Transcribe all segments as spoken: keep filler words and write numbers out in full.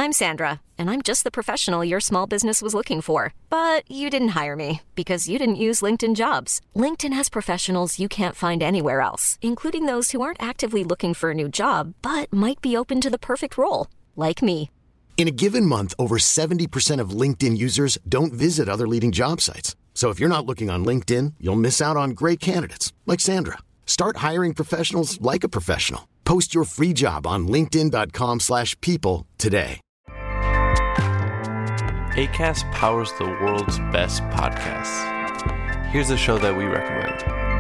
I'm Sandra, and I'm just the professional your small business was looking for. But you didn't hire me because you didn't use LinkedIn Jobs. LinkedIn has professionals you can't find anywhere else, including those who aren't actively looking for a new job, but might be open to the perfect role, like me. In a given month, over seventy percent of LinkedIn users don't visit other leading job sites. So if you're not looking on LinkedIn, you'll miss out on great candidates like Sandra. Start hiring professionals like a professional. Post your free job on linkedin.com slash people today. Acast powers the world's best podcasts. Here's a show that we recommend.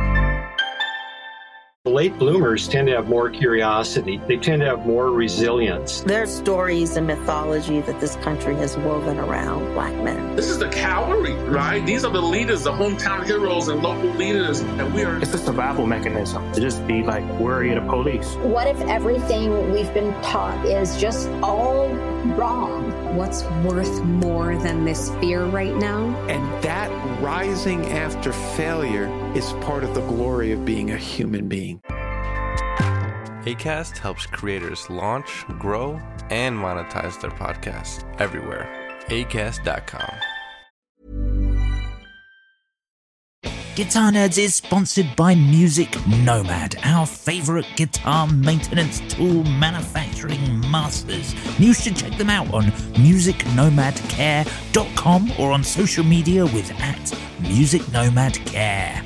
Late bloomers tend to have more curiosity. They tend to have more resilience. There are stories and mythology that this country has woven around Black men. This is the cavalry, right? These are the leaders, the hometown heroes and local leaders. And we are... It's a survival mechanism to just be like worry of the police. What if everything we've been taught is just all wrong? What's worth more than this fear right now? And that rising after failure is part of the glory of being a human being. Acast helps creators launch, grow, and monetize their podcasts everywhere. Acast dot com. Guitar Nerds is sponsored by Music Nomad, our favourite guitar maintenance tool manufacturing masters. You should check them out on music nomad care dot com or on social media with at music nomad care.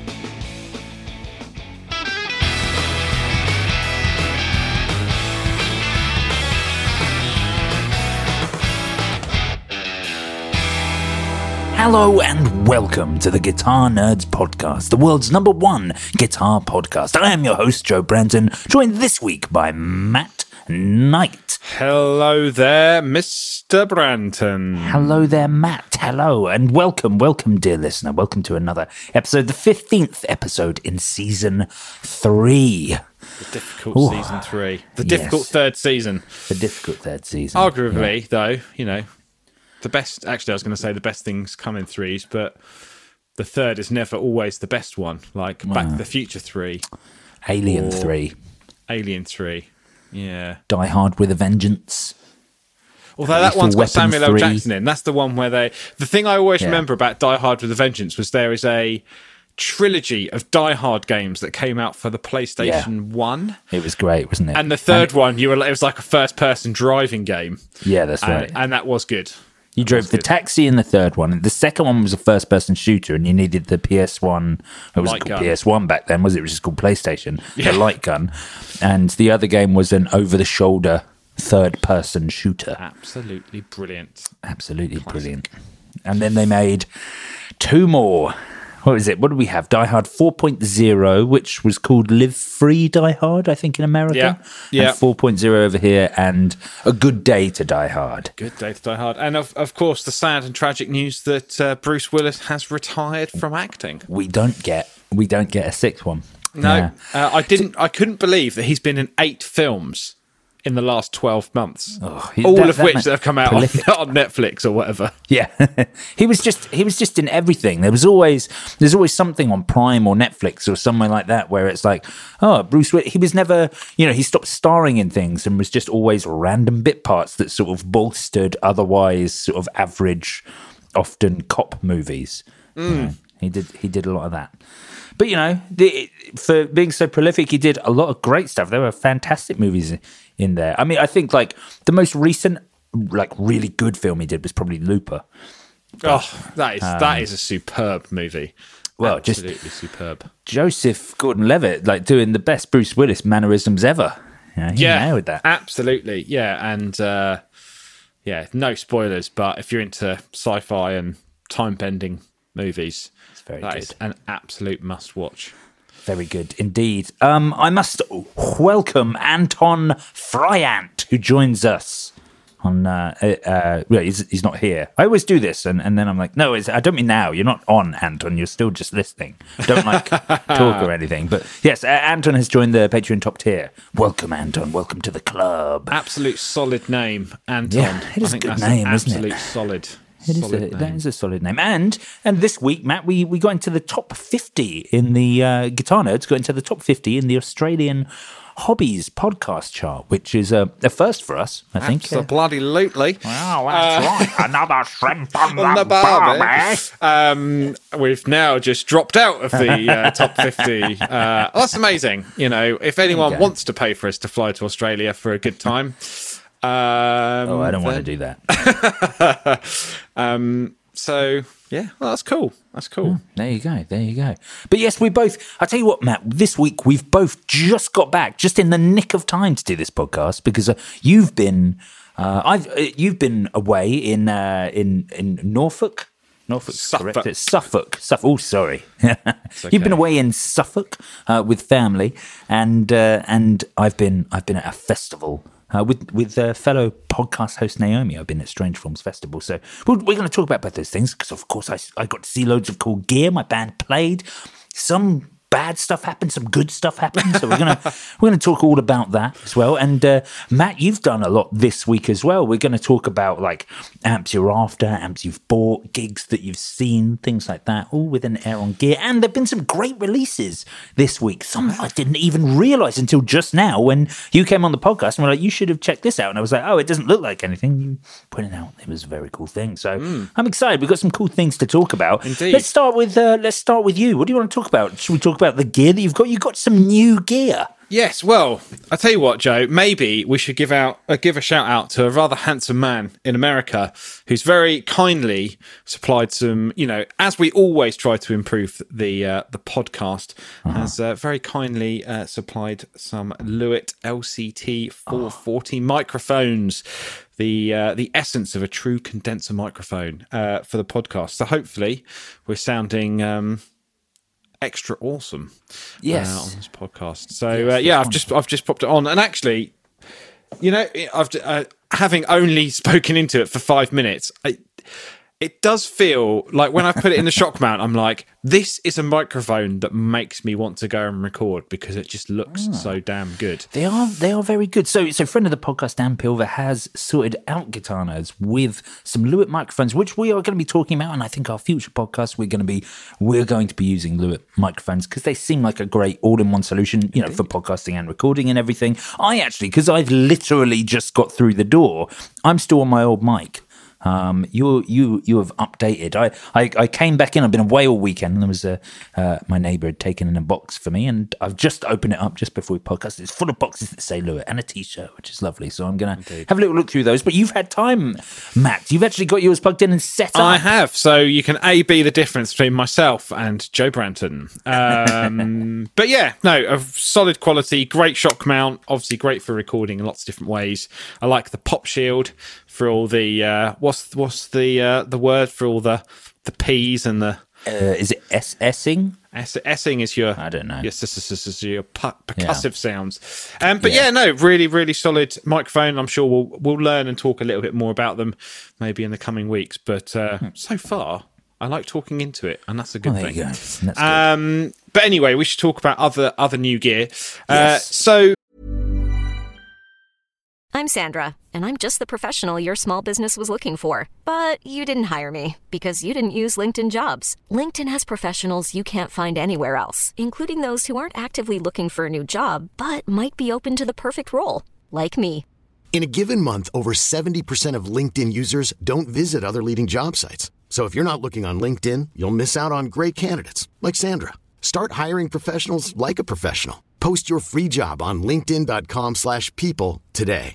Hello and welcome to the Guitar Nerds Podcast, the world's number one guitar podcast. I am your host, Joe Branton, joined this week by Matt Knight. Hello there, Mister Branton. Hello there, Matt. Hello, and welcome, welcome, dear listener. Welcome to another episode, the fifteenth episode in season three. The difficult Ooh, season three. The difficult yes. third season. The difficult third season. Arguably, yeah. though, you know, the best, actually, I was going to say the best things come in threes, but the third is never always the best one. Like wow. Back to the Future three. Alien three. Alien three, yeah. Die Hard with a Vengeance. Although that one's got Samuel L. Jackson in. That's the one where they... The thing I always yeah. remember about Die Hard with a Vengeance was there is a trilogy of Die Hard games that came out for the PlayStation yeah. one. It was great, wasn't it? And the third and one, you were it was like a first-person driving game. Yeah, that's and, right. And that was good. You drove the taxi in the third one. The second one was a first-person shooter, and you needed the P S one. It wasn't called P S one back then, was it? It was just called PlayStation, yeah. the light gun. And the other game was an over-the-shoulder third-person shooter. Absolutely brilliant. Absolutely Classic. brilliant. And then they made two more. What was it? What did we have? Die Hard four point oh, which was called Live Free Die Hard, I think, in America. Yeah, yeah. And four point oh over here, and A Good Day to Die Hard. Good Day to Die Hard. And, of, of course, the sad and tragic news that uh, Bruce Willis has retired from acting. We don't get we don't get a sixth one. No, yeah. uh, I didn't. I couldn't believe that he's been in eight films in the last twelve months, oh, he, all that, of that which have come out on, on Netflix or whatever. Yeah, he was just he was just in everything. There was always there's always something on Prime or Netflix or somewhere like that where it's like, oh, Bruce Willis. He was never, you know, he stopped starring in things and was just always random bit parts that sort of bolstered otherwise sort of average, often cop movies. Mm. You know, he did he did a lot of that. But, you know, the, for being so prolific, he did a lot of great stuff. There were fantastic movies in there. I mean, I think, like, the most recent, like, really good film he did was probably Looper. But, oh, that is um, that is a superb movie. Well, Absolutely just superb. Joseph Gordon-Levitt, like, doing the best Bruce Willis mannerisms ever. You know, he yeah, nailed that. Absolutely. Yeah, and, uh, yeah, no spoilers, but if you're into sci-fi and time-bending movies... Very that good. is an absolute must-watch. Very good indeed. Um, I must welcome Anton Fryant, who joins us on. Uh, uh, well, he's, he's not here. I always do this, and, and then I'm like, no, it's, I don't mean now. You're not on, Anton. You're still just listening. Don't like talk or anything. But yes, uh, Anton has joined the Patreon top tier. Welcome, Anton. Welcome to the club. Absolute solid name, Anton. Yeah, it is I think a good that's name, an isn't it? Absolute solid. It is a, that is a solid name. And and this week, Matt, we, we got into the top fifty in the uh, Guitar Nerds, got into the top fifty in the Australian Hobbies podcast chart, which is a, a first for us, I think. Absolutely. Wow, that's uh, right. Another shrimp on the, the barbie. Um, we've now just dropped out of the uh, top fifty. Uh, that's amazing. You know, if anyone okay. wants to pay for us to fly to Australia for a good time. Um, oh, I don't then... want to do that. um, so, yeah, well, that's cool. That's cool. Oh, there you go. There you go. But yes, we both, I'll tell you what, Matt, this week we've both just got back, just in the nick of time to do this podcast, because uh, you've been, uh, I've, uh, you've been away in, uh, in, in Norfolk. Norfolk, Suffolk. correct? It's Suffolk. Suffolk. Oh, sorry. Okay. You've been away in Suffolk uh, with family, and uh, and I've been I've been at a festival uh, with with uh, fellow podcast host Naomi. I've been at Strange Forms Festival, so we're, we're going to talk about both those things because, of course, I I got to see loads of cool gear. My band played. Some bad stuff happened, some good stuff happened. So we're gonna we're gonna talk all about that as well. And uh, Matt, you've done a lot this week as well. We're going to talk about like amps you're after, amps you've bought, gigs that you've seen, things like that, all with an air on gear. And there've been some great releases this week. Some I didn't even realise until just now when you came on the podcast and were like, you should have checked this out. And I was like, oh, it doesn't look like anything. You pointed out it was a very cool thing. So mm. I'm excited. We've got some cool things to talk about. Indeed. Let's start with uh, let's start with you. What do you want to talk about? Should we talk about the gear that you've got? You've got some new gear. Yes, well, I tell you what, Joe, maybe we should give out uh, give a shout out to a rather handsome man in America who's very kindly supplied some, you know, as we always try to improve the uh, the podcast, uh-huh. has uh, very kindly uh, supplied some Lewitt L C T four forty oh. microphones. The uh, the essence of a true condenser microphone uh, for the podcast. So hopefully we're sounding um, extra awesome. Yes, uh, on this podcast. So yes, uh, yeah, I've just I've just popped it on, and actually, you know, I've uh, having only spoken into it for five minutes. I, it does feel like when I put it in the shock mount, I'm like, this is a microphone that makes me want to go and record because it just looks oh. so damn good. They are they are very good. So, so friend of the podcast, Dan Pilver, has sorted out Guitar Nerds with some Lewitt microphones, which we are going to be talking about. And I think our future podcast, we're going to be we're going to be using Lewitt microphones because they seem like a great all-in-one solution, you know, Indeed. for podcasting and recording and everything. I actually, because I've literally just got through the door, I'm still on my old mic. Um, you you you have updated. I, I, I came back in. I've been away all weekend, and there was a uh, my neighbour had taken in a box for me, and I've just opened it up just before we podcast. It's full of boxes that say Lewitt and a T-shirt, which is lovely. So I'm gonna Indeed. have a little look through those. But you've had time, Matt. You've actually got yours plugged in and set up. I have. So you can A B the difference between myself and Joe Branton. Um, but yeah, no, a solid quality, great shock mount. Obviously great for recording in lots of different ways. I like the pop shield. For all the uh, what's what's the uh, the word for all the the P's and the uh, is it S S'ing? S S'ing is your I don't know your, your percussive yeah. sounds. Um, but yeah. yeah, no, really really solid microphone. I'm sure we'll we'll learn and talk a little bit more about them maybe in the coming weeks. But uh, hmm. so far, I like talking into it, and that's a good oh, there thing. You go. That's um, good. But anyway, we should talk about other other new gear. Yes. Uh, so. I'm Sandra, and I'm just the professional your small business was looking for. But you didn't hire me because you didn't use LinkedIn Jobs. LinkedIn has professionals you can't find anywhere else, including those who aren't actively looking for a new job, but might be open to the perfect role, like me. In a given month, over seventy percent of LinkedIn users don't visit other leading job sites. So if you're not looking on LinkedIn, you'll miss out on great candidates like Sandra. Start hiring professionals like a professional. Post your free job on linkedin.com slash people today.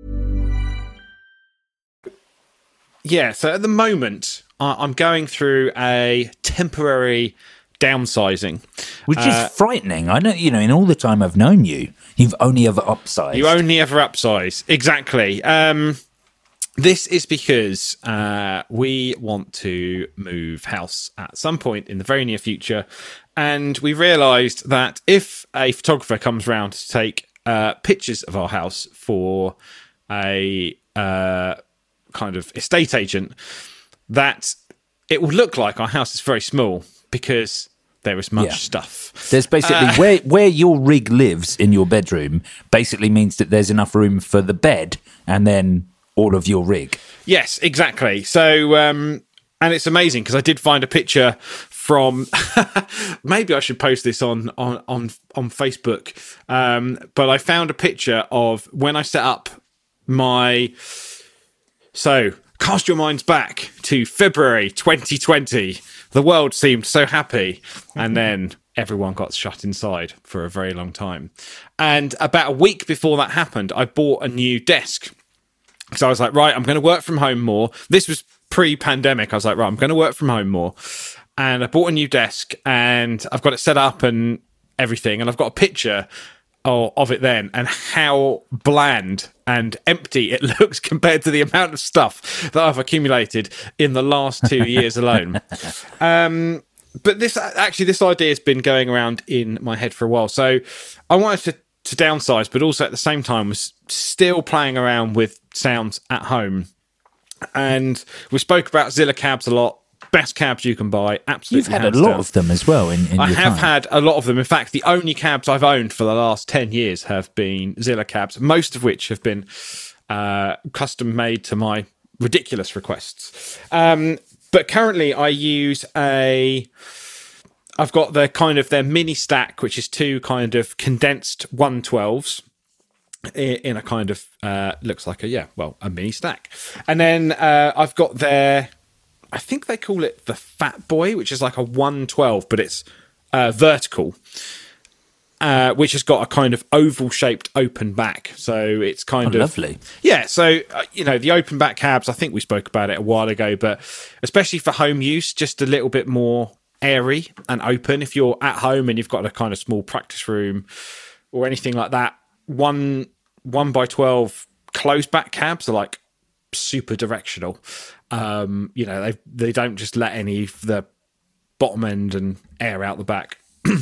Yeah, so at the moment, I'm going through a temporary downsizing. Which is uh, frightening. I know, you know, in all the time I've known you, you've only ever upsized. You only ever upsize. Exactly. Um, this is because uh, we want to move house at some point in the very near future. And we realised that if a photographer comes round to take uh, pictures of our house for a... Uh, kind of estate agent, that it will look like our house is very small because there is much yeah. stuff. There's basically uh, where where your rig lives in your bedroom basically means that there's enough room for the bed and then all of your rig. Yes, exactly. So, um, and it's amazing because I did find a picture from. Maybe I should post this on on on on Facebook. Um, but I found a picture of when I set up my. So cast your minds back to February twenty twenty. The world seemed so happy, and then everyone got shut inside for a very long time. And about a week before that happened, I bought a new desk. So I was like, right, I'm going to work from home more. This was pre-pandemic. I was like, right, I'm going to work from home more. And I bought a new desk and I've got it set up and everything. And I've got a picture of, of it then and how bland and empty it looks compared to the amount of stuff that I've accumulated in the last two years alone. Um, but this actually, this idea has been going around in my head for a while. So I wanted to to downsize, but also at the same time was still playing around with sounds at home. And we spoke about Zilla cabs a lot. Best cabs you can buy. Absolutely. You've had a lot down. of them as well. In, in I your have time. had a lot of them. In fact, the only cabs I've owned for the last ten years have been Zilla cabs, most of which have been uh, custom made to my ridiculous requests. Um, but currently I use a... I've got the kind of their mini stack, which is two kind of condensed one twelves in a kind of, uh, looks like a, yeah, well, a mini stack. And then uh, I've got their, I think they call it the Fat Boy, which is like a one twelve, but it's uh, vertical, uh, which has got a kind of oval shaped open back. So it's kind oh, of lovely. Yeah. So, uh, you know, the open back cabs, I think we spoke about it a while ago, but especially for home use, just a little bit more airy and open. If you're at home and you've got a kind of small practice room or anything like that, one one by twelve closed back cabs are like super directional. Um, you know, they they don't just let any of the bottom end and air out the back.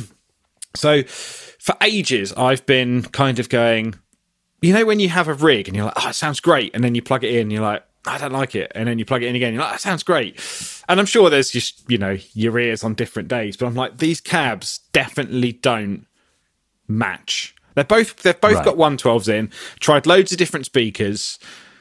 So for ages I've been kind of going, you know, when you have a rig and you're like, oh, it sounds great, and then you plug it in and you're like, I don't like it. And then you plug it in again. You're like, that sounds great. And I'm sure there's just, you know, your ears on different days. But I'm like, these cabs definitely don't match. They're both, they've both right. got one twelves in. Tried loads of different speakers,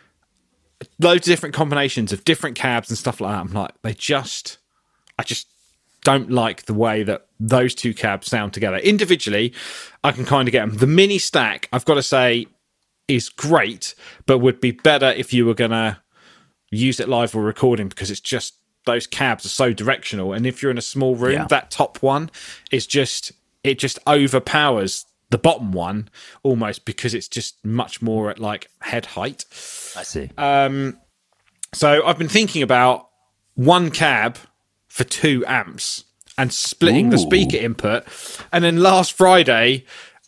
loads of different combinations of different cabs and stuff like that. I'm like, they just, I just don't like the way that those two cabs sound together. Individually, I can kind of get them. The mini stack, I've got to say, is great, but would be better if you were going to use it live or recording, because it's just those cabs are so directional, and if you're in a small room, yeah. that top one is just it just overpowers the bottom one almost, because it's just much more at like head height. I see. Um, so I've been thinking about one cab for two amps and splitting Ooh. the speaker input, and then last Friday,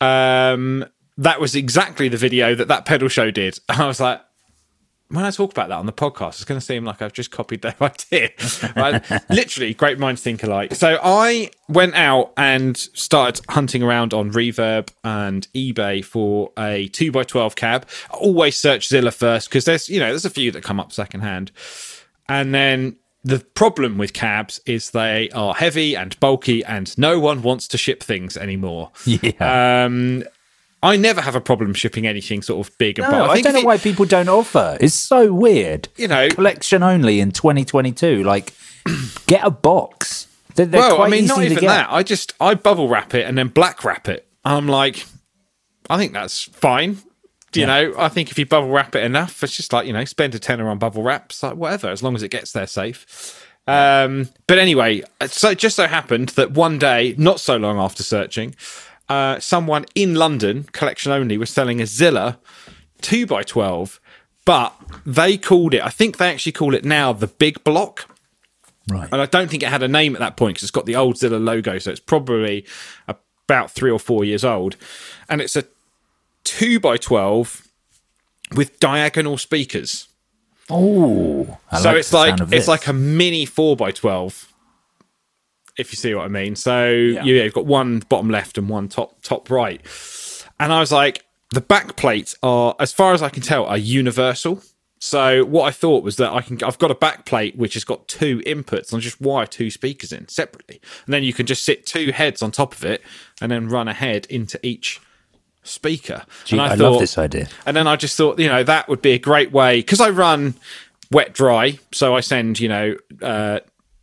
um, that was exactly the video that that pedal show did. And I was like, when I talk about that on the podcast, it's going to seem like I've just copied their idea. Right? Literally, great minds think alike. So I went out and started hunting around on Reverb and eBay for a two by twelve cab. I always search Zilla first, because there's, you know, there's a few that come up secondhand. And then the problem with cabs is they are heavy and bulky, and no one wants to ship things anymore. Yeah. Um, I never have a problem shipping anything sort of big and no, bulky. I, I don't know it, why people don't offer. It's so weird. You know, collection only in twenty twenty-two. Like, get a box. They're, they're well, quite I mean, easy not to even get. that. I just I bubble wrap it and then black wrap it. I'm like, I think that's fine. You yeah. know, I think if you bubble wrap it enough, it's just like, you know, spend a tenner on bubble wraps, like whatever, as long as it gets there safe. Um, but anyway, so it just so happened that one day, not so long after searching, Uh, someone in London, collection only, was selling a Zilla two by twelve, but they called it, I think they actually call it now the Big Block. Right. And I don't think it had a name at that point, because it's got the old Zilla logo, so it's probably about three or four years old. And it's a two by twelve with diagonal speakers. Oh, so like it's like it's this. like a mini four by twelve. If you see what I mean. So yeah. you, you've got one bottom left and one top top right. And I was like, the back plates are, as far as I can tell, are universal. So what I thought was that I can, I've got a back plate which has got two inputs, and I'll just wire two speakers in separately. And then you can just sit two heads on top of it and then run a head into each speaker. Gee, and I, I thought, love this idea. And then I just thought, you know, that would be a great way, because I run wet dry. So I send, you know, uh,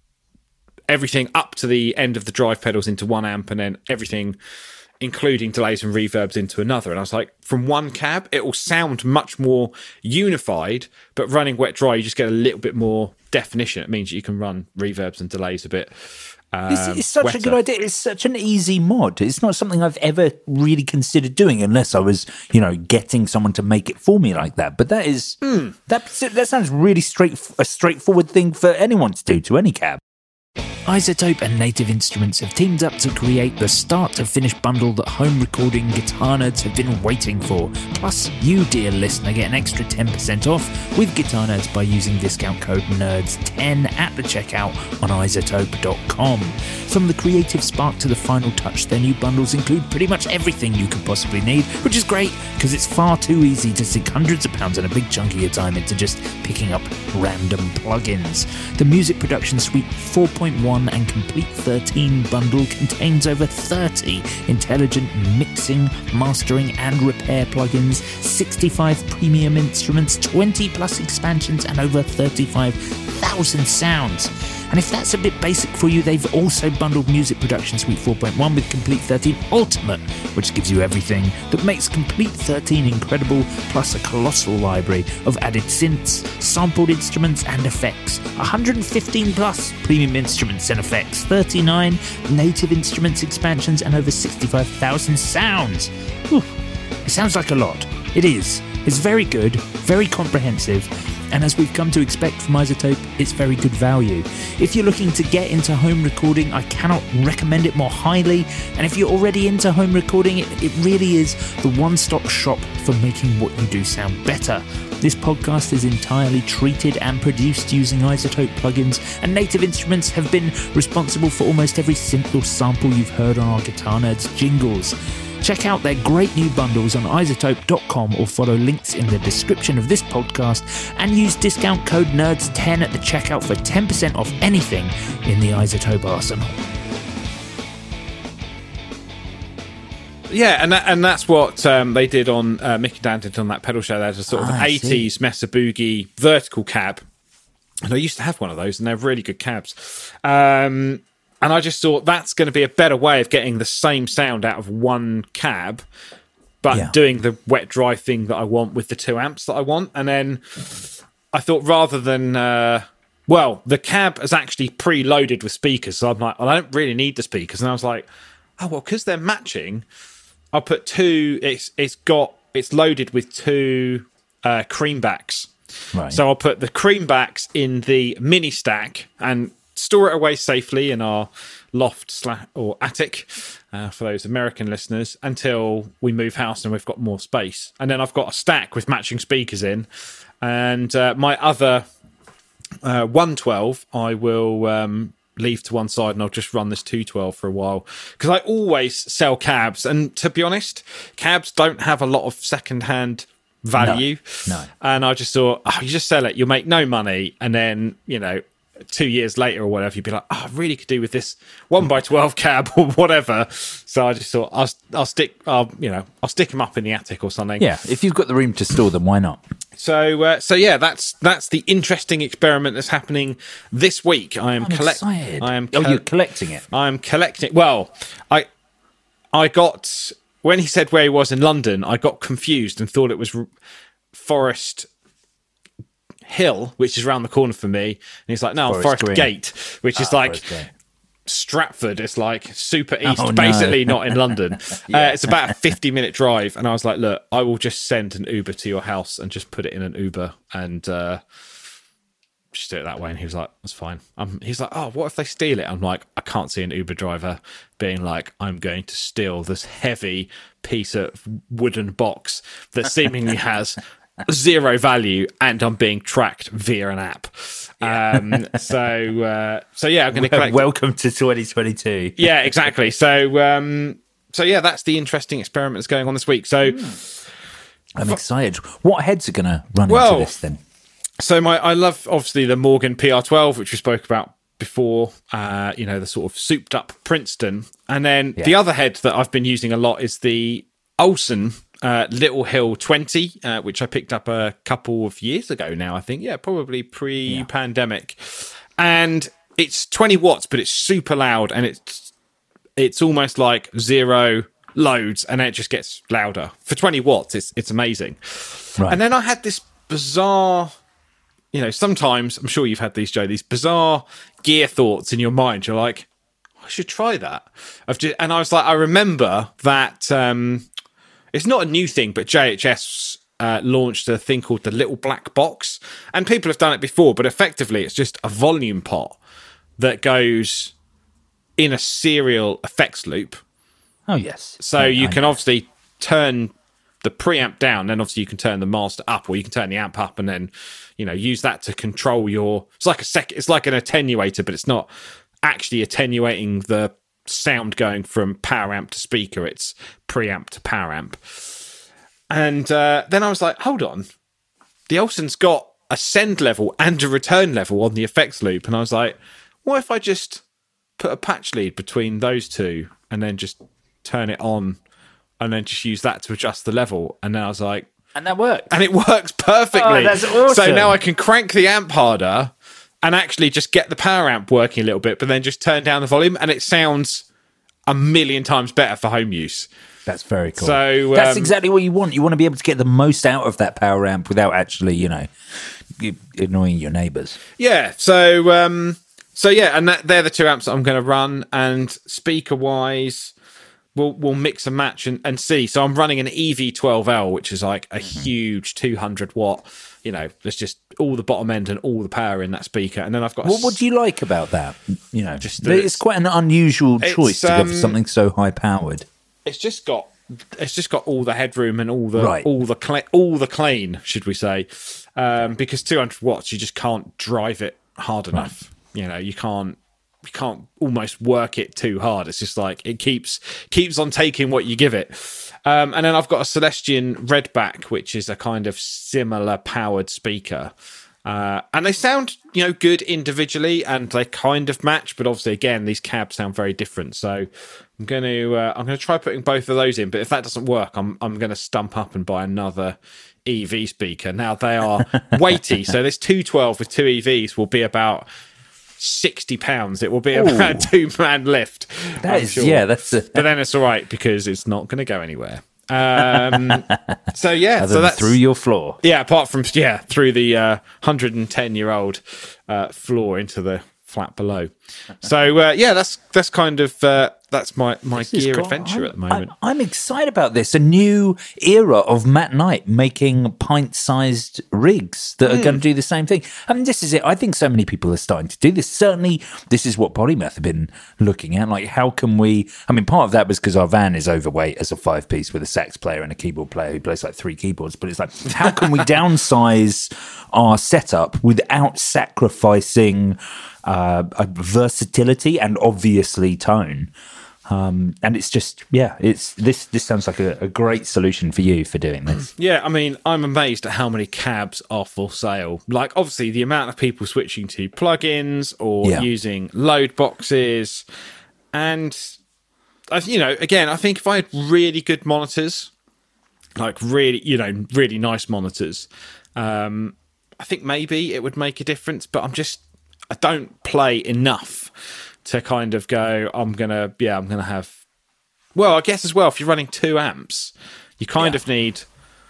everything up to the end of the drive pedals into one amp, and then everything, including delays and reverbs, into another. And I was like, from one cab, it will sound much more unified, but running wet dry, you just get a little bit more definition. It means you can run reverbs and delays a bit. Um, it's, it's such wetter. a good idea. It's such an easy mod. It's not something I've ever really considered doing, unless I was, you know, getting someone to make it for me like that. But that is mm. that that sounds really straight a straightforward thing for anyone to do to any cab. iZotope and Native Instruments have teamed up to create the start-to-finish bundle that home recording guitar nerds have been waiting for. Plus, you, dear listener, get an extra ten percent off with Guitar Nerds by using discount code nerds ten at the checkout on iZotope dot com. From the creative spark to the final touch, their new bundles include pretty much everything you could possibly need, which is great because it's far too easy to sink hundreds of pounds and a big chunk of your time into just picking up random plugins. The Music Production Suite four point one and Complete thirteen bundle contains over thirty intelligent mixing, mastering and repair plugins, sixty-five premium instruments, twenty plus expansions and over thirty-five thousand sounds. And if that's a bit basic for you, they've also bundled Music Production Suite four point one with Complete thirteen Ultimate, which gives you everything that makes Complete thirteen incredible, plus a colossal library of added synths, sampled instruments and effects, one hundred fifteen plus premium instruments and effects, thirty-nine native instruments, expansions, and over sixty-five thousand sounds. Whew. It sounds like a lot. It is. It's very good, very comprehensive, and as we've come to expect from iZotope, it's very good value. If you're looking to get into home recording, I cannot recommend it more highly. And if you're already into home recording, it, it really is the one-stop shop for making what you do sound better. This podcast is entirely treated and produced using iZotope plugins, and Native Instruments have been responsible for almost every synth or sample you've heard on our Guitar Nerds jingles. Check out their great new bundles on iZotope dot com or follow links in the description of this podcast and use discount code nerds ten at the checkout for ten percent off anything in the iZotope arsenal. Yeah, and that, and that's what um, they did on uh, Mick and Dan did on that pedal show. They had a sort of ah, eighties Mesa Boogie vertical cab. And I used to have one of those, and they're really good cabs. Um, and I just thought that's going to be a better way of getting the same sound out of one cab, but yeah. doing the wet dry thing that I want with the two amps that I want. And then I thought rather than... Uh, well, the cab is actually preloaded with speakers, so I'm like, well, I don't really need the speakers. And I was like, oh, well, because they're matching... I'll put two. It's it's got it's loaded with two uh, creambacks. Right. So I'll put the creambacks in the mini stack and store it away safely in our loft slash or attic uh, for those American listeners until we move house and we've got more space. And then I've got a stack with matching speakers in, and uh, my other uh, one twelve I will. Um, leave to one side and I'll just run this two twelve for a while, because I always sell cabs, and to be honest, cabs don't have a lot of second-hand value. No, no. And I just thought, oh, you just sell it, you'll make no money, and then, you know, two years later or whatever, you'd be like, oh, I really could do with this one by twelve cab or whatever. So I just thought I'll I'll stick I'll you know I'll stick them up in the attic or something. Yeah, if you've got the room to store them, why not? So, uh, so yeah, that's that's the interesting experiment that's happening this week. I am collecting. I am. Co- oh, you're collecting it. I am collecting. Well, I I got when he said where he was in London, I got confused and thought it was Forest Hill, which is around the corner for me. And he's like, no, Forest, Forest Gate, which is oh, like Stratford. It's like super east, oh, basically no. not in London. yeah. uh, it's about a fifty minute drive. And I was like, look, I will just send an Uber to your house and just put it in an Uber and uh, just do it that way. And he was like, that's fine. Um, he's like, oh, what if they steal it? I'm like, I can't see an Uber driver being like, I'm going to steal this heavy piece of wooden box that seemingly has zero value, and I'm being tracked via an app. Yeah. Um, so, uh, so yeah, I'm going to collect. Welcome to twenty twenty-two. Yeah, exactly. So, um, so yeah, that's the interesting experiment that's going on this week. So, mm. I'm f- excited. What heads are going to run well, into this then? So, my I love obviously the Morgan P R twelve, which we spoke about before. Uh, you know, the sort of souped up Princeton, and then yeah. the other head that I've been using a lot is the Olsen uh, Little Hill twenty, uh, which I picked up a couple of years ago now, I think. Yeah, probably pre-pandemic. Yeah. And it's twenty watts, but it's super loud, and it's it's almost like zero loads, and then it just gets louder. For twenty watts, it's it's amazing. Right. And then I had this bizarre, you know, sometimes, I'm sure you've had these, Joe, these bizarre gear thoughts in your mind. You're like, I should try that. I've just, and I was like, I remember that um, it's not a new thing, but J H S uh, launched a thing called the Little Black Box, and people have done it before, but effectively it's just a volume pot that goes in a serial effects loop. Oh, yes. So yeah, you I can know. obviously turn the preamp down, then obviously you can turn the master up, or you can turn the amp up, and then, you know, use that to control your. It's like a sec. It's like an attenuator, but it's not actually attenuating the sound going from power amp to speaker. It's preamp to power amp. And uh, then I was like, hold on, the Olsen's got a send level and a return level on the effects loop, and I was like, what if I just put a patch lead between those two and then just turn it on, and then just use that to adjust the level? And then I was like, and that worked, and it works perfectly. Oh, that's awesome. So now I can crank the amp harder and actually just get the power amp working a little bit, but then just turn down the volume, and it sounds a million times better for home use. That's very cool. So um, that's exactly what you want. You want to be able to get the most out of that power amp without actually, you know, annoying your neighbours. Yeah. So um, so yeah, and that, they're the two amps that I'm going to run. And speaker wise, we'll we'll mix and match and, and see. So I'm running an E V twelve L, which is like a mm-hmm. huge two hundred watt. You know, there's just all the bottom end and all the power in that speaker. And then I've got... What, what do you like about that? You know, just the, it's quite an unusual choice to um, go for something so high-powered. It's just got... It's just got all the headroom and all the right. all the cl- all the clean, should we say? Um, because two hundred watts, you just can't drive it hard enough. Right. You know, you can't you can't almost work it too hard. It's just like it keeps keeps on taking what you give it. Um, and then I've got a Celestion Redback, which is a kind of similar powered speaker. Uh, and they sound, you know, good individually, and they kind of match. But obviously, again, these cabs sound very different. So I'm going to uh, I'm going to try putting both of those in. But if that doesn't work, I'm I'm going to stump up and buy another E V speaker. Now they are weighty, so this two twelve with two E Vs will be about sixty pounds. It will be about Ooh. a two man lift. That I'm is sure. yeah. That's a... but then it's all right because it's not going to go anywhere. Um, so yeah, Other so that's through your floor. Yeah, apart from yeah, through the uh, one hundred ten year old uh, floor into the flat below. So uh, yeah, that's that's kind of uh, that's my my this gear got, adventure I'm, at the moment. I'm, I'm excited about this. A new era of Matt Knight making pint-sized rigs that mm. are going to do the same thing. I mean, this is it. I think so many people are starting to do this. Certainly, this is what Polymath have been looking at. Like, how can we? I mean, part of that was because our van is overweight as a five-piece with a sax player and a keyboard player who plays like three keyboards. But it's like, how can we downsize our setup without sacrificing uh, a versatility and obviously tone? Um, and it's just, yeah, it's this. This sounds like a, a great solution for you for doing this. Yeah, I mean, I'm amazed at how many cabs are for sale. Like, obviously, the amount of people switching to plugins or yeah. using load boxes, and you know, again, I think if I had really good monitors, like really, you know, really nice monitors, um, I think maybe it would make a difference. But I'm just, I don't play enough to kind of go, I'm going to, yeah, I'm going to have... Well, I guess as well, if you're running two amps, you kind yeah. of need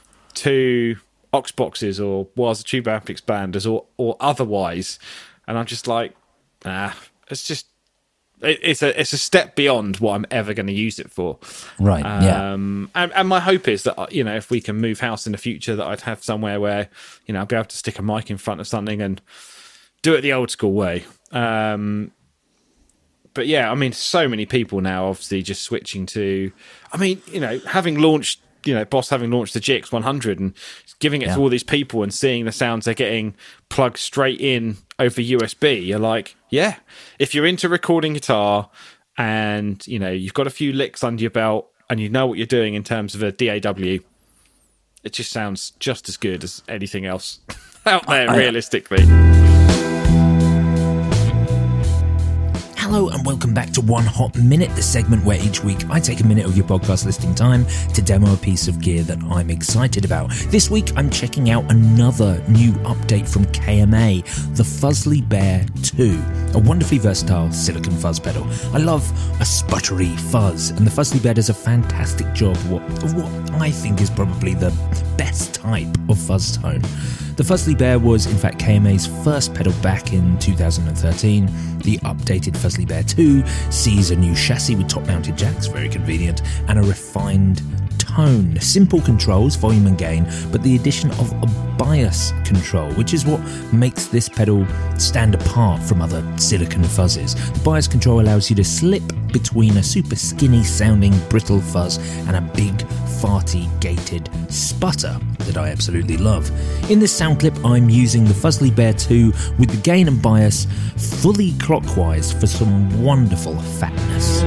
two aux boxes or wireless tube amp expanders or or otherwise. And I'm just like, ah, it's just... It, it's a it's a step beyond what I'm ever going to use it for. Right, um, yeah. And, and my hope is that, you know, if we can move house in the future, that I'd have somewhere where, you know, I'll be able to stick a mic in front of something and do it the old school way. Um But yeah, I mean, so many people now obviously just switching to, I mean, you know, having launched, you know, Boss having launched the G X one hundred and giving it yeah. to all these people and seeing the sounds they're getting plugged straight in over U S B, you're like, yeah, if you're into recording guitar and, you know, you've got a few licks under your belt and you know what you're doing in terms of a D A W, it just sounds just as good as anything else out there, I, realistically. Hello and welcome back to One Hot Minute, the segment where each week I take a minute of your podcast listening time to demo a piece of gear that I'm excited about. This week I'm checking out another new update from K M A, the Fuzzly Bear two, a wonderfully versatile silicon fuzz pedal. I love a sputtery fuzz, and the Fuzzly Bear does a fantastic job of what, of what I think is probably the best type of fuzz tone. The Fuzzly Bear was in fact K M A's first pedal back in two thousand thirteen. The updated Fuzzly Bear two sees a new chassis with top-mounted jacks, very convenient, and a refined tone. Simple controls, volume and gain, but the addition of a bias control, which is what makes this pedal stand apart from other silicon fuzzes. The bias control allows you to slip between a super skinny sounding brittle fuzz and a big farty gated sputter that I absolutely love. In this sound clip I'm using the Fuzzly Bear two with the gain and bias fully clockwise for some wonderful fatness.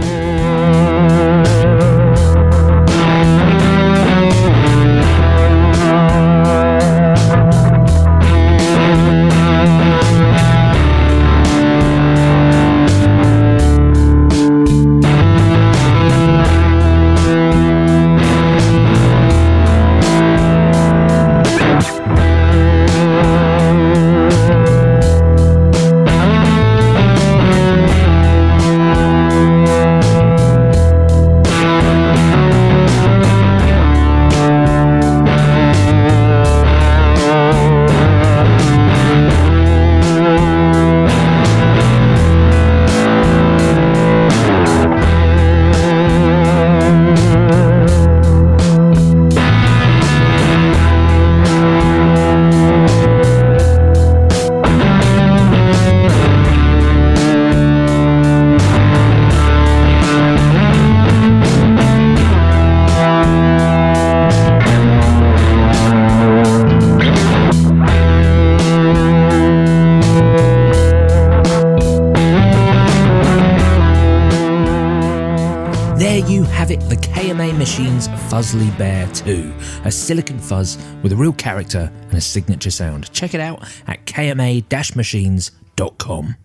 The K M A Machines Fuzzly Bear two, a silicon fuzz with a real character and a signature sound. Check it out at k m a dash machines dot com.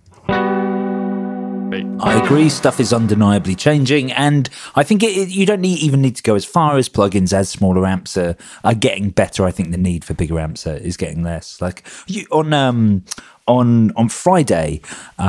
I agree, stuff is undeniably changing, and I think it, it, you don't need, even need to go as far as plugins as smaller amps are, are getting better. I think the need for bigger amps are, is getting less. Like you, on um, on on Friday,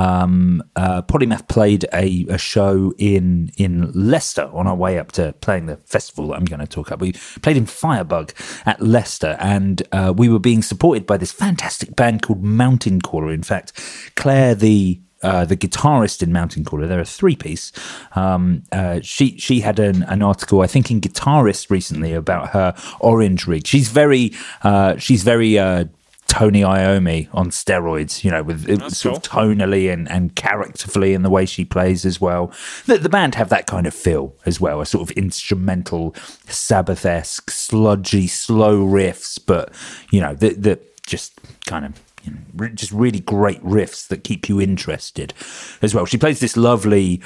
um, uh, Polymath played a, a show in in Leicester on our way up to playing the festival that I'm going to talk about. We played in Firebug at Leicester, and uh, we were being supported by this fantastic band called Mountain Caller. In fact, Claire, the Uh, the guitarist in Mountain Caller, they're a three-piece. Um, uh, she she had an, an article, I think, in Guitarist recently about her orange rig. She's very uh, she's very uh, Tony Iommi on steroids, you know, with That's sort cool. of tonally and, and characterfully in the way she plays as well. The, the band have that kind of feel as well, a sort of instrumental, Sabbath-esque, sludgy, slow riffs, but you know, that that just kind of. You know, just really great riffs that keep you interested as well. She plays this lovely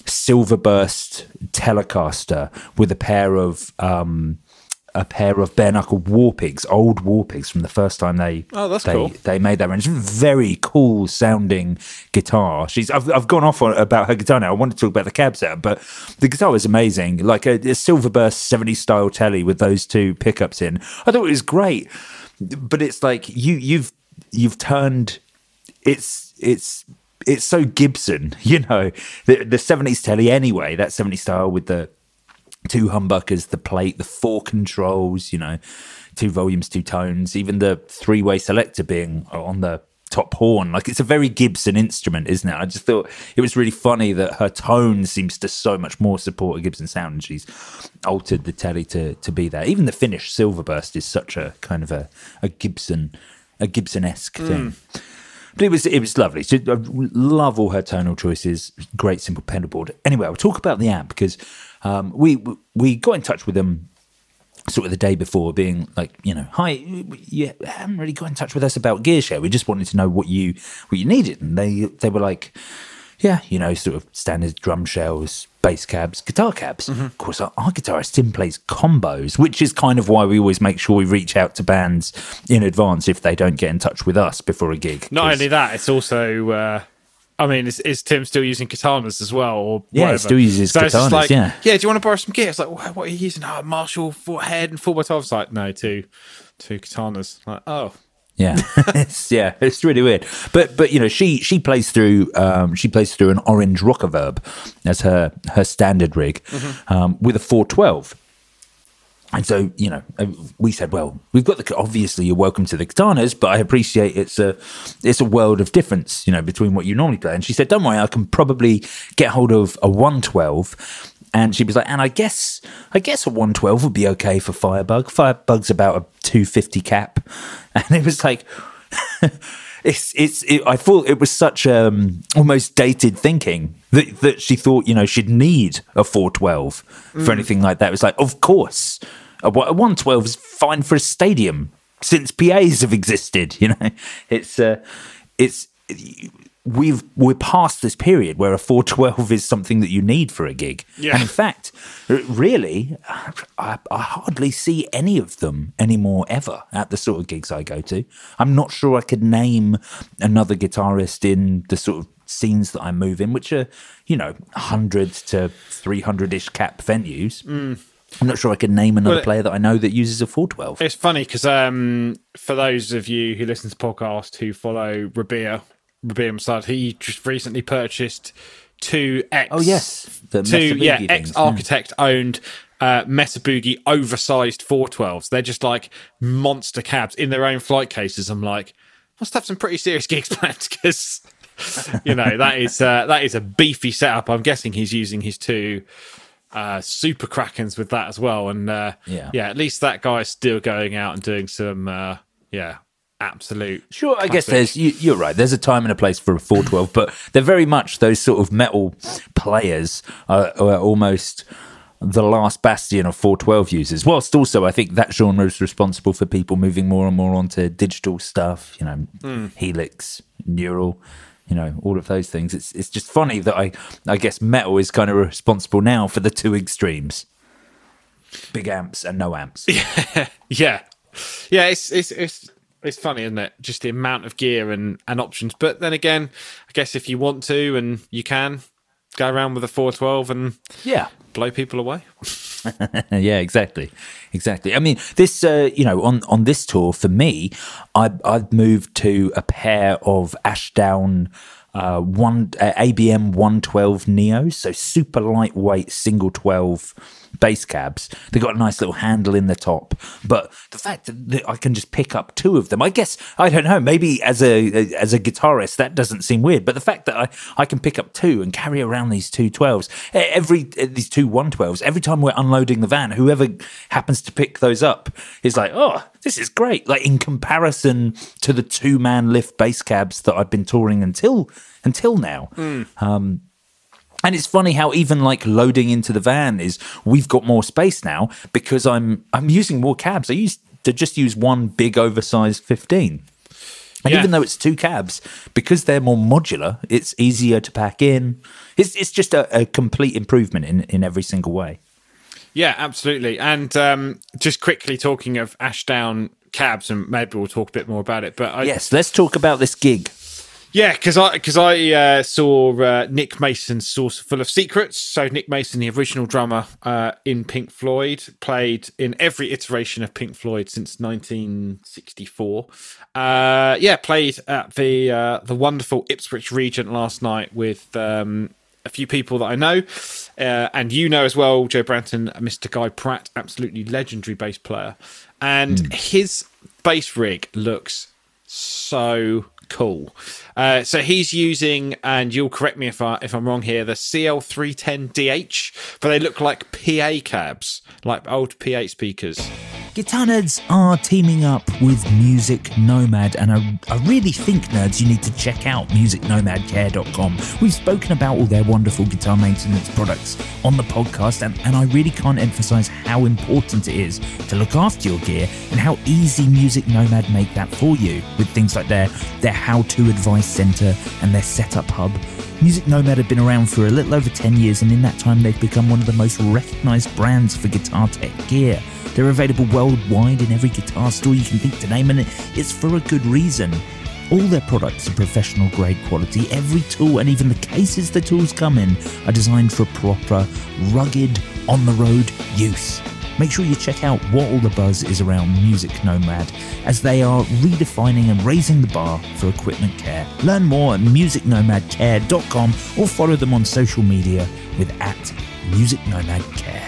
Silverburst Telecaster with a pair of um, a pair of bare knuckle Warpigs, old Warpigs from the first time they oh that's they, cool. they made that range. Very cool sounding guitar. She's I've I've gone off on, about her guitar now. I want to talk about the cab sound, but the guitar was amazing. Like a, a Silverburst seventies style telly with those two pickups in. I thought it was great, but it's like you you've. You've turned it's it's it's so Gibson, you know, the the seventies telly anyway, that seventies style with the two humbuckers, the plate, the four controls, you know, two volumes, two tones, even the three-way selector being on the top horn. Like, it's a very Gibson instrument, isn't it? I just thought it was really funny that her tone seems to so much more support a Gibson sound, and she's altered the telly to to be there. Even the finished Silverburst is such a kind of a, a Gibson a Gibson-esque thing. Mm. But it was it was lovely. So I love all her tonal choices. Great simple pedal board. Anyway, I'll talk about the amp because um, we we got in touch with them sort of the day before, being like, you know, hi, you haven't really got in touch with us about Gearshare. We just wanted to know what you what you needed, and they they were like, yeah, you know, sort of standard drum shells, bass cabs, guitar cabs. Mm-hmm. Of course, our, our guitarist Tim plays combos, which is kind of why we always make sure we reach out to bands in advance if they don't get in touch with us before a gig. Not only that, it's also uh, I mean, is, is Tim still using katanas as well? Or yeah, whatever? he still uses so katanas, like, yeah. Yeah, do you want to borrow some gear? It's like, what, what are you using? Oh, Marshall head and four by twelve. It's like, no, two, two katanas. Like, oh. Yeah, it's, yeah, it's really weird. But but you know, she she plays through um, she plays through an orange Rockerverb as her her standard rig mm-hmm. um, with a four twelve. And so, you know, we said, well, we've got the, obviously you're welcome to the katanas, but I appreciate it's a, it's a world of difference, you know, between what you normally play. And she said, don't worry, I can probably get hold of a one twelve. And she was like, and I guess, I guess a one twelve would be okay for Firebug. Firebug's about a two fifty cap. And it was like, it's, it's, it, I thought it was such um, almost dated thinking that, that she thought, you know, she'd need a four twelve mm. for anything like that. It was like, of course. A one twelve is fine for a stadium since P As have existed. You know, it's uh, it's we've we're past this period where a four twelve is something that you need for a gig. Yeah. And in fact, really, I, I hardly see any of them anymore ever at the sort of gigs I go to. I'm not sure I could name another guitarist in the sort of scenes that I move in, which are, you know, one hundred to three hundred ish cap venues. Mm. I'm not sure I could name another well, player that I know that uses a four twelve. It's funny because um, for those of you who listen to the podcast who follow Rabia, Rabia Masad, he just recently purchased two X. Oh, yes. The two, yeah, ex-architect yeah. owned uh, Mesa Boogie oversized four twelves. They're just like monster cabs in their own flight cases. I'm like, must have some pretty serious gigs planned because, you know, that is, uh, that is a beefy setup. I'm guessing he's using his two... Uh, super Krakens with that as well, and uh, yeah, yeah. At least that guy's still going out and doing some, uh, yeah, absolute. Sure, I guess there's. You, you're right. There's a time and a place for a four twelve, but they're very much those sort of metal players are, are almost the last bastion of four twelve users. Whilst also, I think that genre is responsible for people moving more and more onto digital stuff. You know, mm. Helix, Neural. You know, all of those things. It's it's just funny that I I guess metal is kind of responsible now for the two extremes: big amps and no amps. Yeah, yeah, yeah. It's it's it's it's funny, isn't it? Just the amount of gear and, and options. But then again, I guess if you want to and you can go around with a four twelve and yeah, blow people away. Yeah, exactly, exactly. I mean, this, uh, you know, on, on this tour for me, I, I've moved to a pair of Ashdown uh, one uh, A B M one twelve Neos, so super lightweight single twelve bass cabs. They got a nice little handle in the top, but the fact that I can just pick up two of them, I guess, I don't know, maybe as a as a guitarist that doesn't seem weird, but the fact that I, I can pick up two and carry around these two twelves, every these two one twelves, every time we're unloading the van, whoever happens to pick those up is like, oh, this is great. Like in comparison to the two man lift bass cabs that I've been touring until until now. Mm. Um, And it's funny how even like loading into the van is, we've got more space now because I'm I'm using more cabs. I used to just use one big oversized fifteen. And yeah. even though it's two cabs, because they're more modular, it's easier to pack in. It's it's just a, a complete improvement in, in every single way. Yeah, absolutely. And um, just quickly talking of Ashdown cabs, and maybe we'll talk a bit more about it. But I, yes, let's talk about this gig. Yeah, because I because I uh, saw uh, Nick Mason's Saucerful of Secrets. So Nick Mason, the original drummer uh, in Pink Floyd, played in every iteration of Pink Floyd since nineteen sixty-four. Uh, yeah, played at the uh, the wonderful Ipswich Regent last night with um, a few people that I know, uh, and you know as well, Joe Branton, Mister Guy Pratt, absolutely legendary bass player, and mm. his bass rig looks so cool. Uh, so he's using, and you'll correct me if I if I'm wrong here, the C L three ten D H, but they look like P A cabs, like old P A speakers. Guitar Nerds are teaming up with Music Nomad, and I, I really think, nerds, you need to check out music nomad care dot com. We've spoken about all their wonderful guitar maintenance products on the podcast, and, and I really can't emphasize how important it is to look after your gear and how easy Music Nomad make that for you with things like their, their how-to advice center and their setup hub. Music Nomad have been around for a little over ten years, and in that time they've become one of the most recognized brands for guitar tech gear. They're available worldwide in every guitar store you can think to name, and it's for a good reason. All their products are professional grade quality. Every tool and even the cases the tools come in are designed for proper, rugged, on-the-road use. Make sure you check out what all the buzz is around Music Nomad, as they are redefining and raising the bar for equipment care. Learn more at music nomad care dot com or follow them on social media with at Music Nomad Care.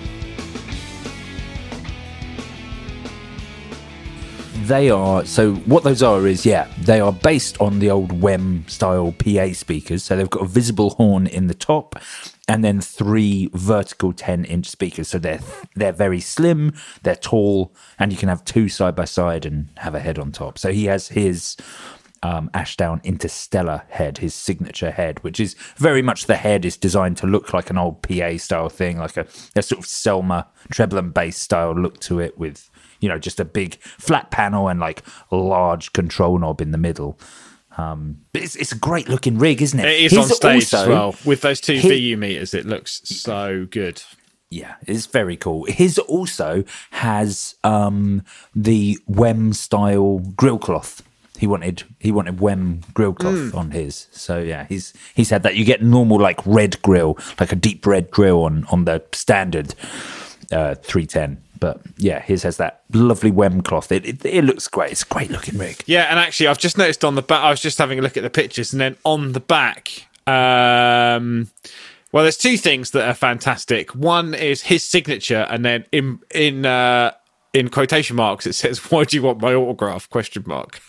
They are, so what those are is, yeah, they are based on the old W E M style P A speakers. So they've got a visible horn in the top and then three vertical ten inch speakers. So they're, they're very slim, they're tall, and you can have two side by side and have a head on top. So he has his um, Ashdown Interstellar head, his signature head, which is very much, the head is designed to look like an old P A style thing, like a, a sort of Selma treble and bass style look to it with, you know, just a big flat panel and like a large control knob in the middle. Um, but it's, it's a great looking rig, isn't it? It is His on stage also, as well. With those two his, V U meters, it looks so good. Yeah, it's very cool. His also has um, the W E M style grill cloth. He wanted he wanted W E M grill cloth mm. on his. So yeah, he's he's had that. You get normal like red grill, like a deep red grill on, on the standard uh, three ten. But yeah, his has that lovely W E M cloth. It, it it looks great. It's a great looking rig. Yeah, and actually, I've just noticed on the back. I was just having a look at the pictures, and then on the back, um, well, there's two things that are fantastic. One is his signature, and then in in uh, in quotation marks, it says, "Why do you want my autograph?" Question mark.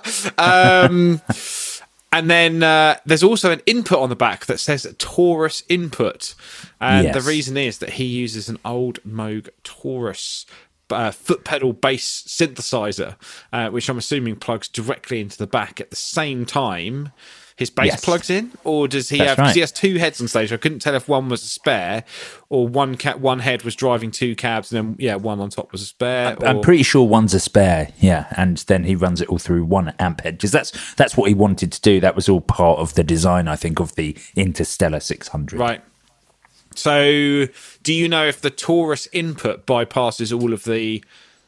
um, And then uh, there's also an input on the back that says Taurus input. And yes. the reason is that he uses an old Moog Taurus uh, foot pedal bass synthesizer, uh, which I'm assuming plugs directly into the back at the same time his bass yes. plugs in. Or does he That's have, because right. he has two heads on stage. I couldn't tell if one was a spare or one ca- one head was driving two cabs and then, yeah, one on top was a spare. I'm, or... I'm pretty sure one's a spare, yeah. And then he runs it all through one amp head, because that's, that's what he wanted to do. That was all part of the design, I think, of the Interstellar six hundred. Right. So do you know if the Taurus input bypasses all of the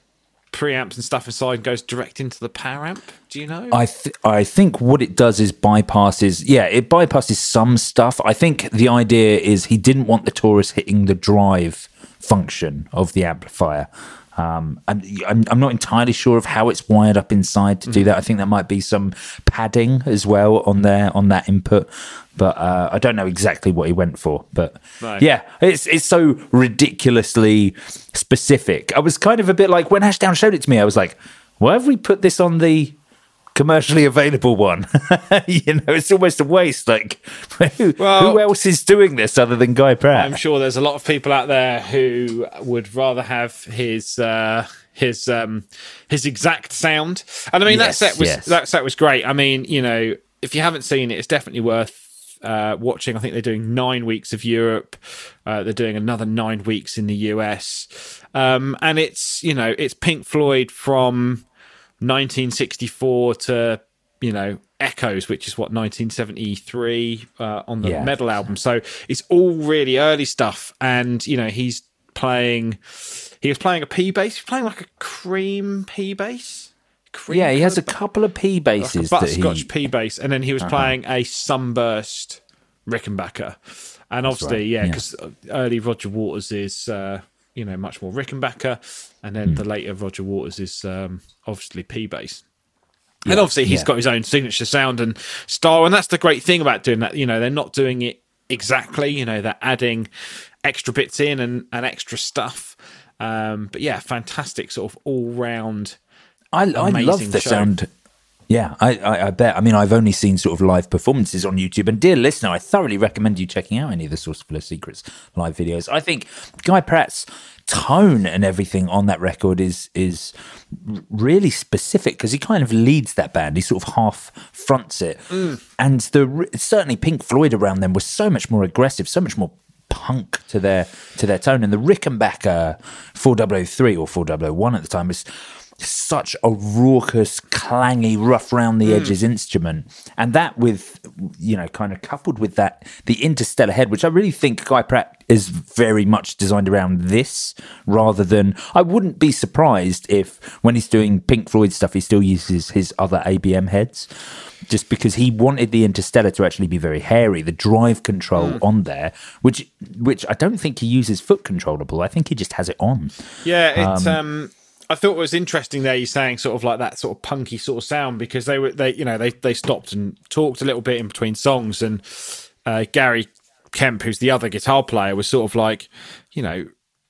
preamps and stuff inside and goes direct into the power amp? Do you know? I th- I think what it does is bypasses, yeah, it bypasses some stuff. I think the idea is he didn't want the Taurus hitting the drive function of the amplifier. Um, and I'm, I'm not entirely sure of how it's wired up inside to do mm. that. I think there might be some padding as well on there on that input, but uh, I don't know exactly what he went for. But no. yeah, it's it's so ridiculously specific. I was kind of a bit like, when Ashdown showed it to me, I was like, why have we put this on the commercially available one? You know, it's almost a waste. Like, who, well, who else is doing this other than Guy Pratt? I'm sure there's a lot of people out there who would rather have his uh, his um, his exact sound. And I mean, yes, that set was yes. that set was great. I mean, you know, if you haven't seen it, it's definitely worth uh, watching. I think they're doing nine weeks of Europe. Uh, they're doing another nine weeks in the U S. Um, and it's, you know, it's Pink Floyd from nineteen sixty-four to, you know, Echoes, which is what, nineteen seventy-three uh, on the yeah. Metal album. So it's all really early stuff. And, you know, he's playing, he was playing a P bass, he's playing like a cream P bass. Cream yeah, he has a couple of P basses. Like a butterscotch he... P bass. And then he was uh-huh. playing a Sunburst Rickenbacker. And obviously, right. yeah, because yeah. early Roger Waters is, uh, you know, much more Rickenbacker, and then mm. the later Roger Waters is um, obviously P-bass. Yeah, and obviously he's yeah. got his own signature sound and style, and that's the great thing about doing that. You know, they're not doing it exactly, you know, they're adding extra bits in and, and extra stuff. Um, but yeah, fantastic sort of all-round I, I love the show. sound. Yeah, I, I, I bet. I mean, I've only seen sort of live performances on YouTube. And dear listener, I thoroughly recommend you checking out any of the Saucerful of Secrets live videos. I think Guy Pratt's tone and everything on that record is is really specific, because he kind of leads that band. He sort of half fronts it. Mm. And the certainly Pink Floyd around them was so much more aggressive, so much more punk to their to their tone. And the Rickenbacker four thousand three or four thousand one at the time was such a raucous, clangy, rough round the edges mm. instrument. And that with, you know, kind of coupled with that, the Interstellar head, which I really think Guy Pratt is very much designed around this rather than, I wouldn't be surprised if when he's doing Pink Floyd stuff, he still uses his other A B M heads, just because he wanted the Interstellar to actually be very hairy, the drive control mm. on there, which which I don't think he uses foot controllable. I think he just has it on. Yeah, it's... Um, um... I thought it was interesting there you're saying sort of like that sort of punky sort of sound, because they were they you know they they stopped and talked a little bit in between songs, and uh, Gary Kemp, who's the other guitar player, was sort of like, you know,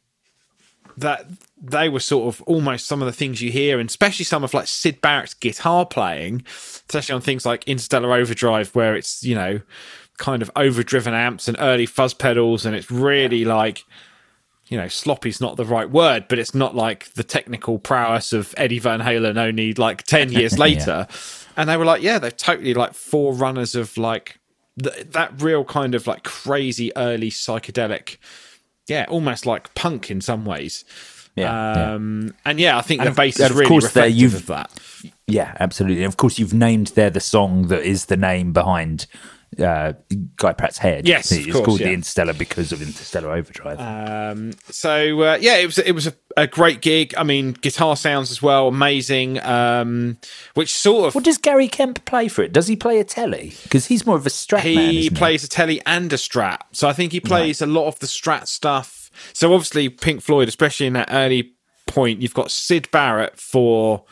that they were sort of almost some of the things you hear, and especially some of like Syd Barrett's guitar playing, especially on things like Interstellar Overdrive, where it's, you know, kind of overdriven amps and early fuzz pedals, and it's really like, you know, sloppy's not the right word, but it's not like the technical prowess of Eddie Van Halen only like ten years later. Yeah. And they were like, yeah, they're totally like forerunners of like th- that real kind of like crazy early psychedelic, yeah, almost like punk in some ways. Yeah, um, yeah. And yeah, I think and the bass is really reflective you've, of that. Yeah, absolutely. And of course, you've named there the song that is the name behind uh, Guy Pratt's head. Yes, it's of course, called yeah. the Interstellar because of Interstellar Overdrive. Um, so uh, yeah, it was it was a, a great gig. I mean, guitar sounds as well, amazing. Um, which sort of what does Gary Kemp play for it? Does he play a telly? Because he's more of a Strat he man. He plays a telly and a Strat. So I think he plays right. a lot of the Strat stuff. So obviously Pink Floyd, especially in that early point, you've got Syd Barrett for,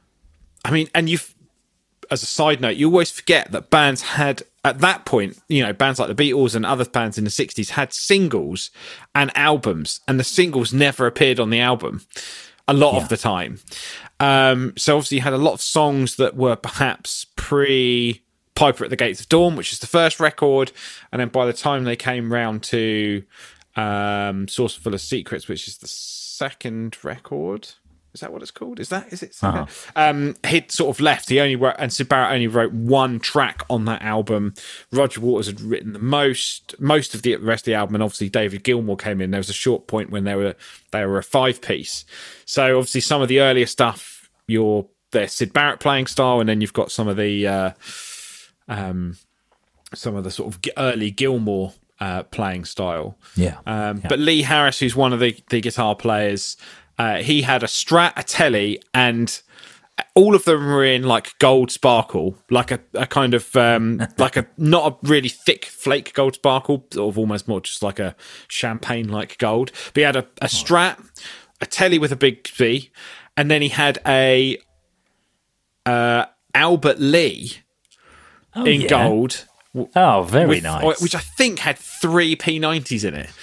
I mean, and you've, as a side note, you always forget that bands had, at that point, you know, bands like the Beatles and other bands in the sixties had singles and albums, and the singles never appeared on the album a lot yeah. of the time. Um, so obviously you had a lot of songs that were perhaps pre Piper at the Gates of Dawn, which is the first record, and then by the time they came round to um Source Full of Secrets, which is the second record, is that what it's called? Is that is it second? Uh-huh. um he'd sort of left. He only wrote, and Syd Barrett only wrote one track on that album. Roger Waters had written the most most of the rest of the album, and obviously David Gilmour came in. There was a short point when they were they were a five piece. So obviously some of the earlier stuff, you're their Syd Barrett playing style, and then you've got some of the uh um some of the sort of early Gilmour Uh, playing style. Yeah. Um, yeah. But Lee Harris, who's one of the, the guitar players, uh, he had a Strat, a telly, and all of them were in like gold sparkle, like a, a kind of, um, like a, not a really thick flake gold sparkle, sort of almost more just like a champagne-like gold. But he had a, a Strat, a telly with a big V, and then he had a uh, Albert Lee oh, in yeah. gold. Oh, very with, nice. Which I think had three P nineties in it.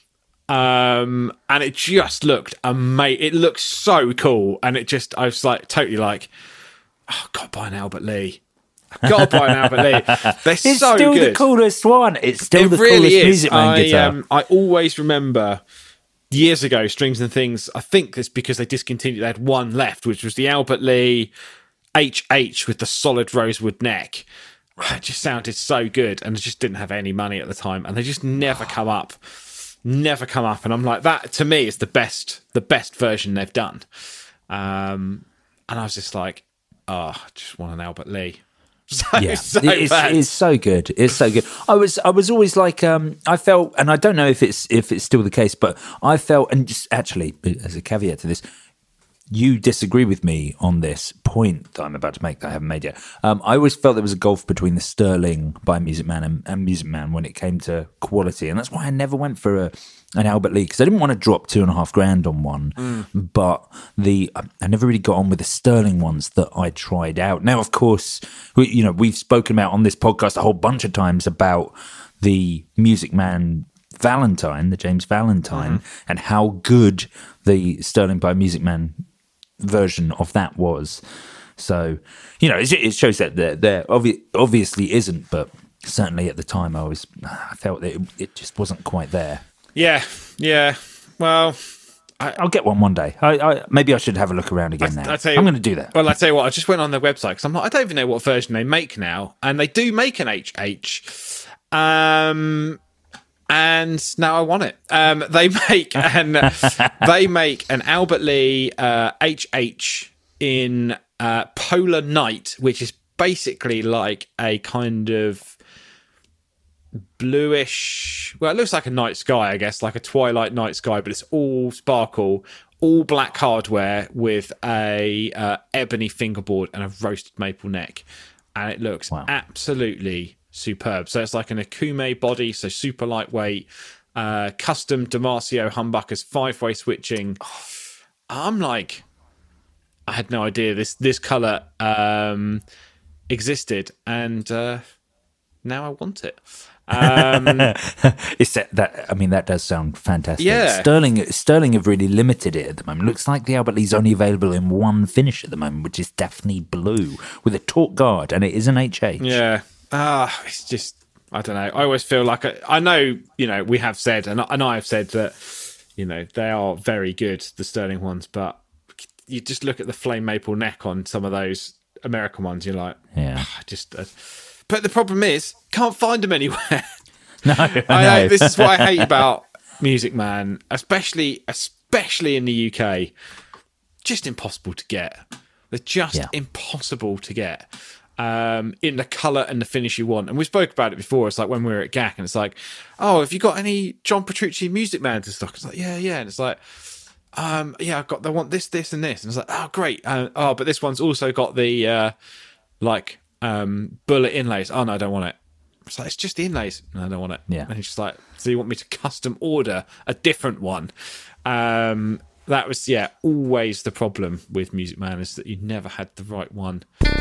Um, and it just looked amazing. It looked so cool. And it just, I was like, totally like, oh, I've got to buy an Albert Lee. I've got to buy an Albert Lee. They're it's so still good. the coolest one. It's still it the really coolest is. Music Man I, guitar. Um, I always remember years ago, Strings and Things, I think it's because they discontinued, they had one left, which was the Albert Lee H H with the solid rosewood neck. It just sounded so good, and I just didn't have any money at the time, and they just never come up, never come up. And I'm like, that to me is the best, the best version they've done. Um, and I was just like, oh, I just want an Albert Lee. So, yeah, so it's, it's so good. It's so good. I was, I was always like, um, I felt, and I don't know if it's if it's still the case, but I felt, and just actually as a caveat to this, you disagree with me on this point that I'm about to make that I haven't made yet. Um, I always felt there was a gulf between the Sterling by Music Man and, and Music Man when it came to quality, and that's why I never went for a, an Albert Lee, because I didn't want to drop two and a half grand on one. Mm. But the I never really got on with the Sterling ones that I tried out. Now, of course, we, you know we've spoken about on this podcast a whole bunch of times about the Music Man Valentine, the James Valentine, mm-hmm. and how good the Sterling by Music Man version of that was. So, you know, it, it shows that there, there obvi- obviously isn't, but certainly at the time I was, I felt that it, it just wasn't quite there. Yeah, yeah. Well, I, I'll get one one day. I, I, maybe I should have a look around again I, now. I tell you, I'm going to do that. Well, I tell you what, I just went on their website because I'm like, I don't even know what version they make now, and they do make an H H. Um. And now I want it. Um, they make an they make an Albert Lee uh, H H in uh, Polar Night, which is basically like a kind of bluish, well, it looks like a night sky, I guess, like a twilight night sky, but it's all sparkle, all black hardware with a uh, ebony fingerboard and a roasted maple neck. And it looks wow. absolutely superb. So it's like an Akume body, so super lightweight, uh, custom Damasio humbuckers, five-way switching. I'm like, I had no idea this this colour um, existed, and uh, now I want it. Um, it's that, that I mean that does sound fantastic. Yeah. Sterling Sterling have really limited it at the moment. Looks like the Albert Lee's only available in one finish at the moment, which is Daphne Blue with a taut guard, and it is an H H. Yeah. Ah, it's just I don't know. I always feel like I, I know, you know, we have said and and I have said that, you know, they are very good, the Sterling ones, but you just look at the flame maple neck on some of those American ones, you're like, yeah, ah, just. Uh, But the problem is, can't find them anywhere. No, I, I know. know. This is what I hate about Music Man, especially especially in the U K. Just impossible to get. They're just yeah. impossible to get um, in the colour and the finish you want. And we spoke about it before. It's like when we were at G A C, and it's like, oh, have you got any John Petrucci Music Man to stock? It's like, yeah, yeah. And it's like, um, yeah, I've got. They want this, this, and this. And it's like, oh, great. Uh, oh, but this one's also got the uh, like. Um, bullet inlays. Oh no, I don't want it. It's like, it's just the inlays. No, I don't want it. Yeah. And it's just like, so you want me to custom order a different one? Um, that was yeah, always the problem with Music Man, is that you never had the right one.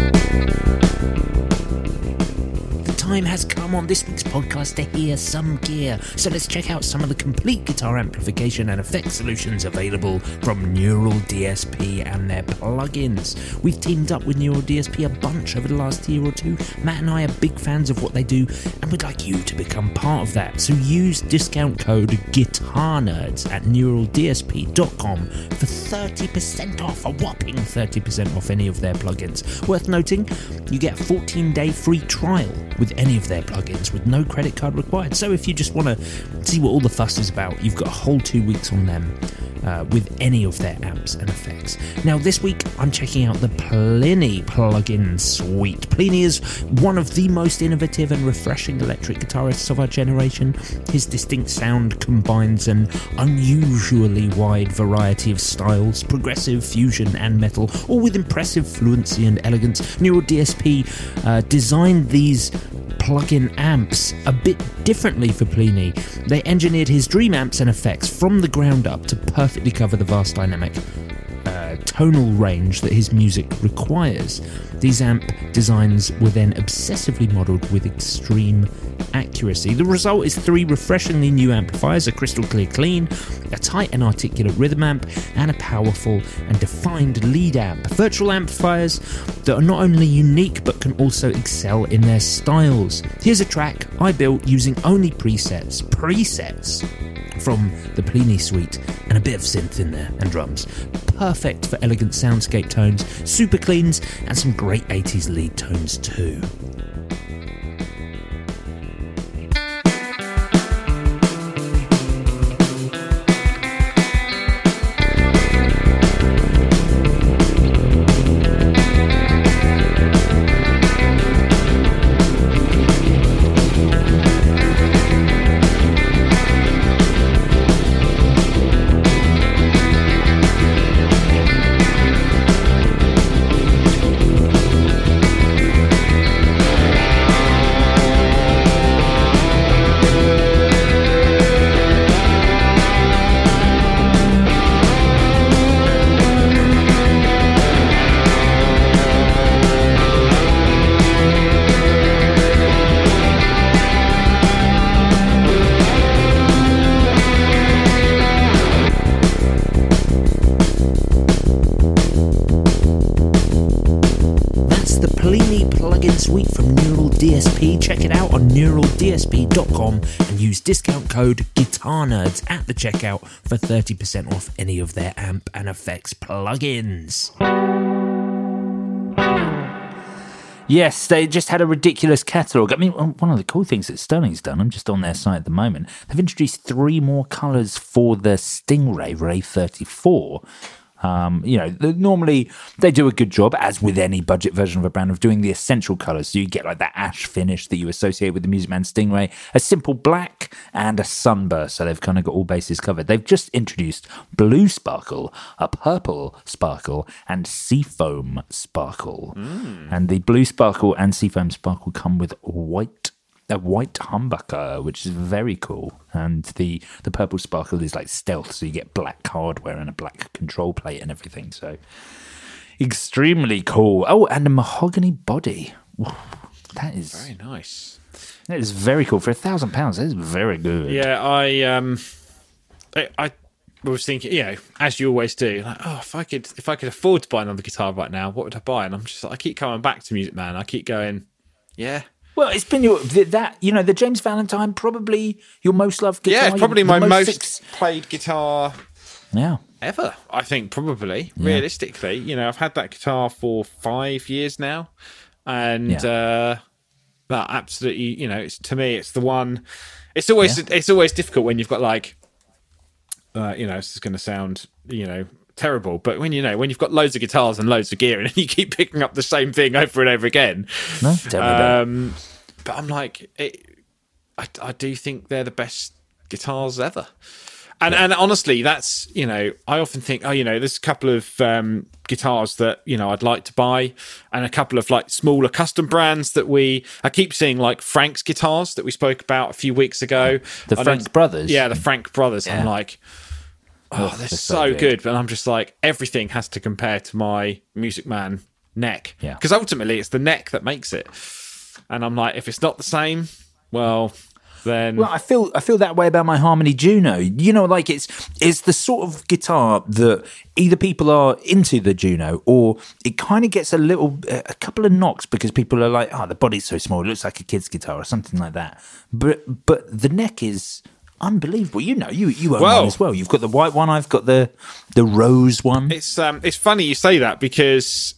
Time has come on this week's podcast to hear some gear, so let's check out some of the complete guitar amplification and effects solutions available from Neural D S P and their plugins. We've teamed up with Neural D S P a bunch over the last year or two. Matt and I are big fans of what they do, and we'd like you to become part of that. So use discount code GuitarNerds at neural d s p dot com for thirty percent off, a whopping thirty percent off any of their plugins. Worth noting, you get a fourteen day free trial with any of their plugins with no credit card required. So if you just want to see what all the fuss is about, you've got a whole two weeks on them uh, with any of their amps and effects. Now this week I'm checking out the Plini plugin suite. Plini is one of the most innovative and refreshing electric guitarists of our generation. His distinct sound combines an unusually wide variety of styles, progressive, fusion and metal, all with impressive fluency and elegance. Neural D S P uh, designed these plug-in amps a bit differently for Plini. They engineered his dream amps and effects from the ground up to perfectly cover the vast dynamic uh, tonal range that his music requires. These amp designs were then obsessively modelled with extreme accuracy. The result is three refreshingly new amplifiers, a crystal clear clean, a tight and articulate rhythm amp, and a powerful and defined lead amp. Virtual amplifiers that are not only unique but can also excel in their styles. Here's a track I built using only presets, presets from the Plini suite, and a bit of synth in there and drums. Perfect for elegant soundscape tones, super cleans, and some great eighties lead tones too. Suite from Neural D S P. Check it out on neural d s p dot com and use discount code GuitarNerds at the checkout for thirty percent off any of their amp and effects plugins. Yes, they just had a ridiculous catalogue. I mean, one of the cool things that Sterling's done, I'm just on their site at the moment, they've introduced three more colours for the Stingray Ray thirty-four. Um, you know, the, normally they do a good job, as with any budget version of a brand, of doing the essential colours. So you get like that ash finish that you associate with the Music Man Stingray, a simple black and a sunburst. So they've kind of got all bases covered. They've just introduced blue sparkle, a purple sparkle, and seafoam sparkle. Mm. And the blue sparkle and seafoam sparkle come with white a white humbucker, which is very cool. And the, the purple sparkle is like stealth, so you get black hardware and a black control plate and everything. So extremely cool. Oh, and a mahogany body. That is very nice. That is very cool. For a thousand pounds, that is very good. Yeah, I um I, I was thinking, you know, as you always do, like, oh, if I could if I could afford to buy another guitar right now, what would I buy? And I'm just like, I keep coming back to Music Man. I keep going, yeah. Well, it's been your that you know the James Valentine, probably your most loved guitar. Yeah, it's probably my most, most ex- played guitar. Yeah, ever. I think probably yeah. realistically, you know, I've had that guitar for five years now, and yeah. uh, that absolutely, you know, it's to me, it's the one. It's always yeah. it's always difficult when you've got like, uh, you know, this is going to sound, you know, terrible, but when you know when you've got loads of guitars and loads of gear and you keep picking up the same thing over and over again, no, tell me um, but I'm like, it, I, I do think they're the best guitars ever, and yeah. and honestly, that's, you know, I often think, oh, you know, there's a couple of um, guitars that, you know, I'd like to buy, and a couple of like smaller custom brands that we I keep seeing, like Frank's guitars that we spoke about a few weeks ago, the Frank Brothers, yeah, the Frank Brothers. Yeah. I'm like, oh, they're, they're so, so good. good. But I'm just like, everything has to compare to my Music Man neck. Yeah. Because ultimately, it's the neck that makes it. And I'm like, if it's not the same, well, then... Well, I feel I feel that way about my Harmony Juno. You know, like it's it's the sort of guitar that either people are into the Juno, or it kind of gets a little, a couple of knocks because people are like, oh, the body's so small, it looks like a kid's guitar or something like that. But but the neck is... unbelievable. You know, you you own well, one as well. You've got the white one. I've got the the rose one. It's um it's funny you say that, because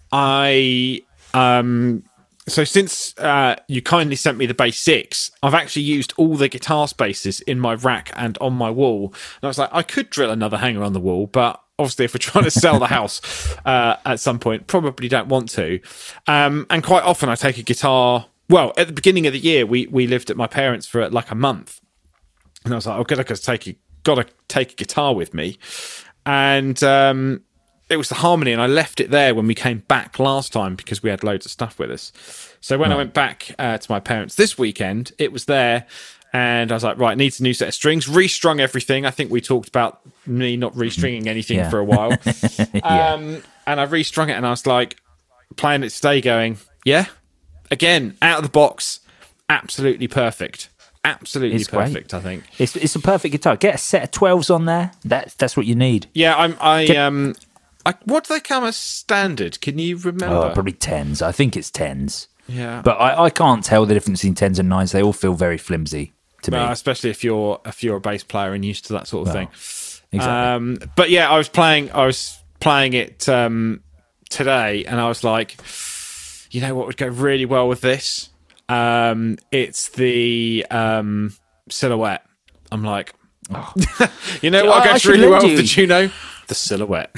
I um so since uh you kindly sent me the Bass six, I've actually used all the guitar spaces in my rack and on my wall. And I was like, I could drill another hanger on the wall, but obviously if we're trying to sell the house uh at some point, probably don't want to. Um and quite often I take a guitar. Well, at the beginning of the year, we we lived at my parents' for like a month. And I was like, oh, gotta take a, gotta take a guitar with me. And um, it was the Harmony, and I left it there when we came back last time because we had loads of stuff with us. So when right. I went back uh, to my parents this weekend, it was there, and I was like, right, needs a new set of strings. Restrung everything. I think we talked about me not restringing anything yeah. for a while. yeah. um, and I restrung it, and I was like, playing it today going, yeah, again, out of the box, absolutely perfect. Absolutely it's perfect, great. I think. It's it's a perfect guitar. Get a set of twelves on there. That's that's what you need. Yeah, I'm I Get, um I, what do they come as standard? Can you remember? Oh, probably tens. I think it's tens. Yeah. But I, I can't tell the difference between tens and nines. They all feel very flimsy to well, me. Especially if you're if you're a bass player and used to that sort of well, thing. Exactly. Um but yeah, I was playing I was playing it um today, and I was like, you know what would go really well with this? Um, it's the um, Silhouette. I'm like, oh. you know what goes really well you. with the Juno? The Silhouette.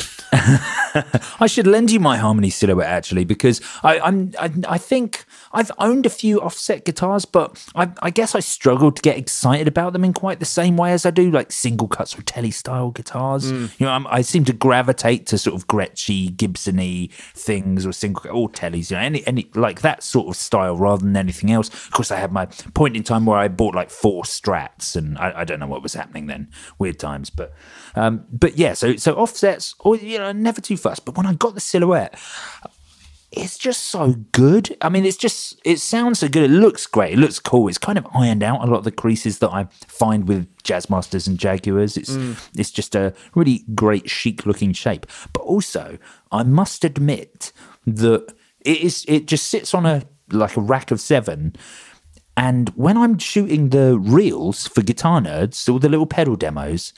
I should lend you my Harmony Silhouette, actually, because I, I'm I, I think I've owned a few offset guitars, but I, I guess I struggle to get excited about them in quite the same way as I do like single cuts or telly style guitars. Mm. You know, I'm, I seem to gravitate to sort of Gretschy, Gibson-y things, or single or tellys, you know, any any like that sort of style rather than anything else. Of course, I had my point in time where I bought like four Strats, and I, I don't know what was happening then. Weird times, but um, but yeah. So so offsets, or you know, never too fussed. But when I got the Silhouette, it's just so good. I mean, it's just, it sounds so good. It looks great. It looks cool. It's kind of ironed out a lot of the creases that I find with Jazzmasters and Jaguars. It's mm. it's just a really great, chic looking shape. But also, I must admit that it is, it just sits on a, like a rack of seven. And when I'm shooting the reels for Guitar Nerds, all the little pedal demos,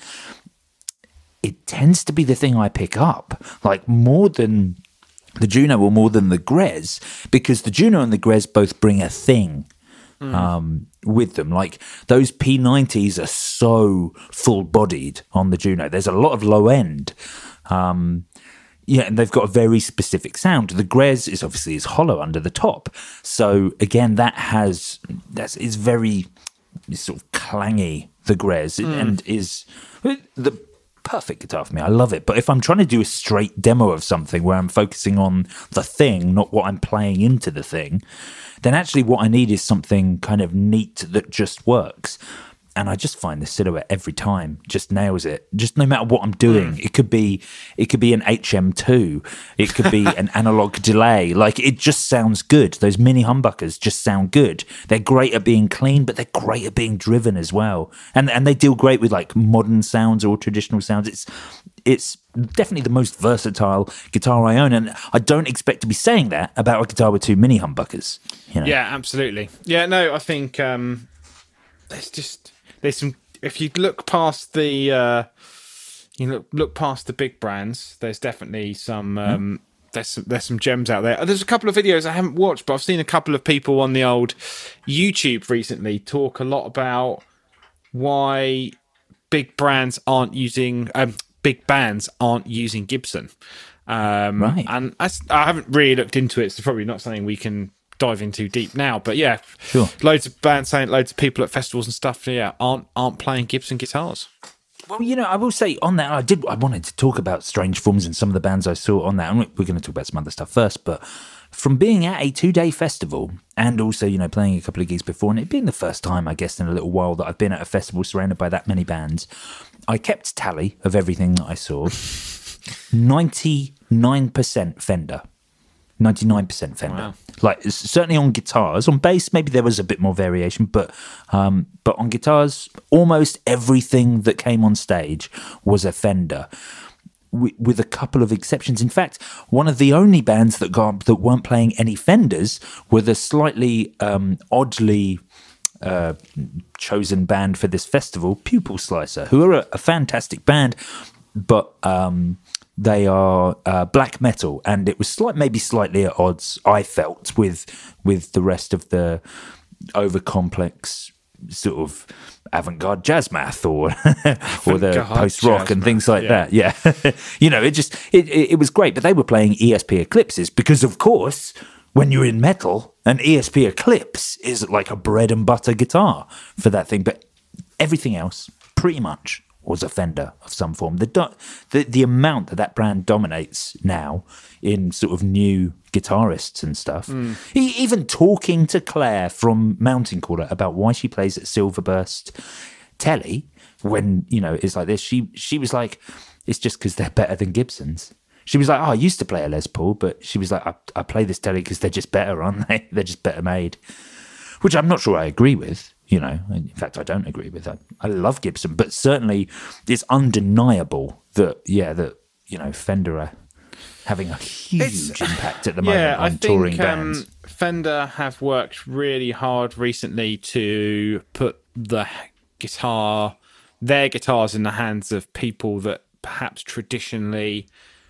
it tends to be the thing I pick up, like more than the Juno or more than the Grez, because the Juno and the Grez both bring a thing mm. um, with them. Like those P nineties are so full-bodied on the Juno. There's a lot of low end, Um, yeah, and they've got a very specific sound. The Grez is obviously is hollow under the top, so again, that has that's is very sort of clangy. The Grez mm. and is the perfect guitar for me. I love it. But if I'm trying to do a straight demo of something where I'm focusing on the thing, not what I'm playing into the thing, then actually what I need is something kind of neat that just works. And I just find the Silhouette every time just nails it. Just no matter what I'm doing, mm. it could be it could be an H M two, it could be an analog delay. Like it just sounds good. Those mini humbuckers just sound good. They're great at being clean, but they're great at being driven as well. And and they deal great with like modern sounds or traditional sounds. It's it's definitely the most versatile guitar I own, and I don't expect to be saying that about a guitar with two mini humbuckers. You know? Yeah, absolutely. Yeah, no, I think um, there's just. There's some. If you look past the, uh, you look look past the big brands, there's definitely some. Um, mm. There's some, there's some gems out there. There's a couple of videos I haven't watched, but I've seen a couple of people on the old YouTube recently talk a lot about why big brands aren't using um, big bands aren't using Gibson. Um, right. And I, I haven't really looked into it. So it's probably not something we can dive in too deep now, but yeah, sure. Loads of bands saying, loads of people at festivals and stuff, yeah, aren't aren't playing Gibson guitars. Well, you know, I will say on that, I did. I wanted to talk about Strange Forms and some of the bands I saw on that, and we're going to talk about some other stuff first. But from being at a two-day festival and also, you know, playing a couple of gigs before, and it being the first time, I guess, in a little while that I've been at a festival surrounded by that many bands, I kept tally of everything that I saw. ninety-nine percent Fender. ninety-nine percent Fender. Wow. Like certainly on guitars, on bass maybe there was a bit more variation, but um, but on guitars, almost everything that came on stage was a Fender, w- with a couple of exceptions. In fact, one of the only bands that got that weren't playing any Fenders were the slightly um, oddly uh, chosen band for this festival, Pupil Slicer, who are a, a fantastic band, but. Um, They are uh, black metal, and it was slight, maybe slightly at odds, I felt, with with the rest of the over-complex sort of avant-garde jazz math or or the post-rock and things like yeah. that. Yeah, you know, it just it, it it was great. But they were playing E S P Eclipses because, of course, when you're in metal, an E S P Eclipse is like a bread and butter guitar for that thing. But everything else, pretty much, was a Fender of some form. The, do- the the amount that that brand dominates now in sort of new guitarists and stuff. Mm. He, even talking to Claire from Mountain Caller about why she plays at Silverburst Telly when, you know, it's like this, she she was like, it's just because they're better than Gibsons. She was like, oh, I used to play a Les Paul, but she was like, I, I play this Telly because they're just better, aren't they? They're just better made. Which I'm not sure I agree with. You know, in fact, I don't agree with that. I love Gibson, but certainly it's undeniable that, yeah, that, you know, Fender are having a huge it's, impact at the moment yeah, on I touring think, bands. Um, Fender have worked really hard recently to put the guitar, their guitars in the hands of people that perhaps traditionally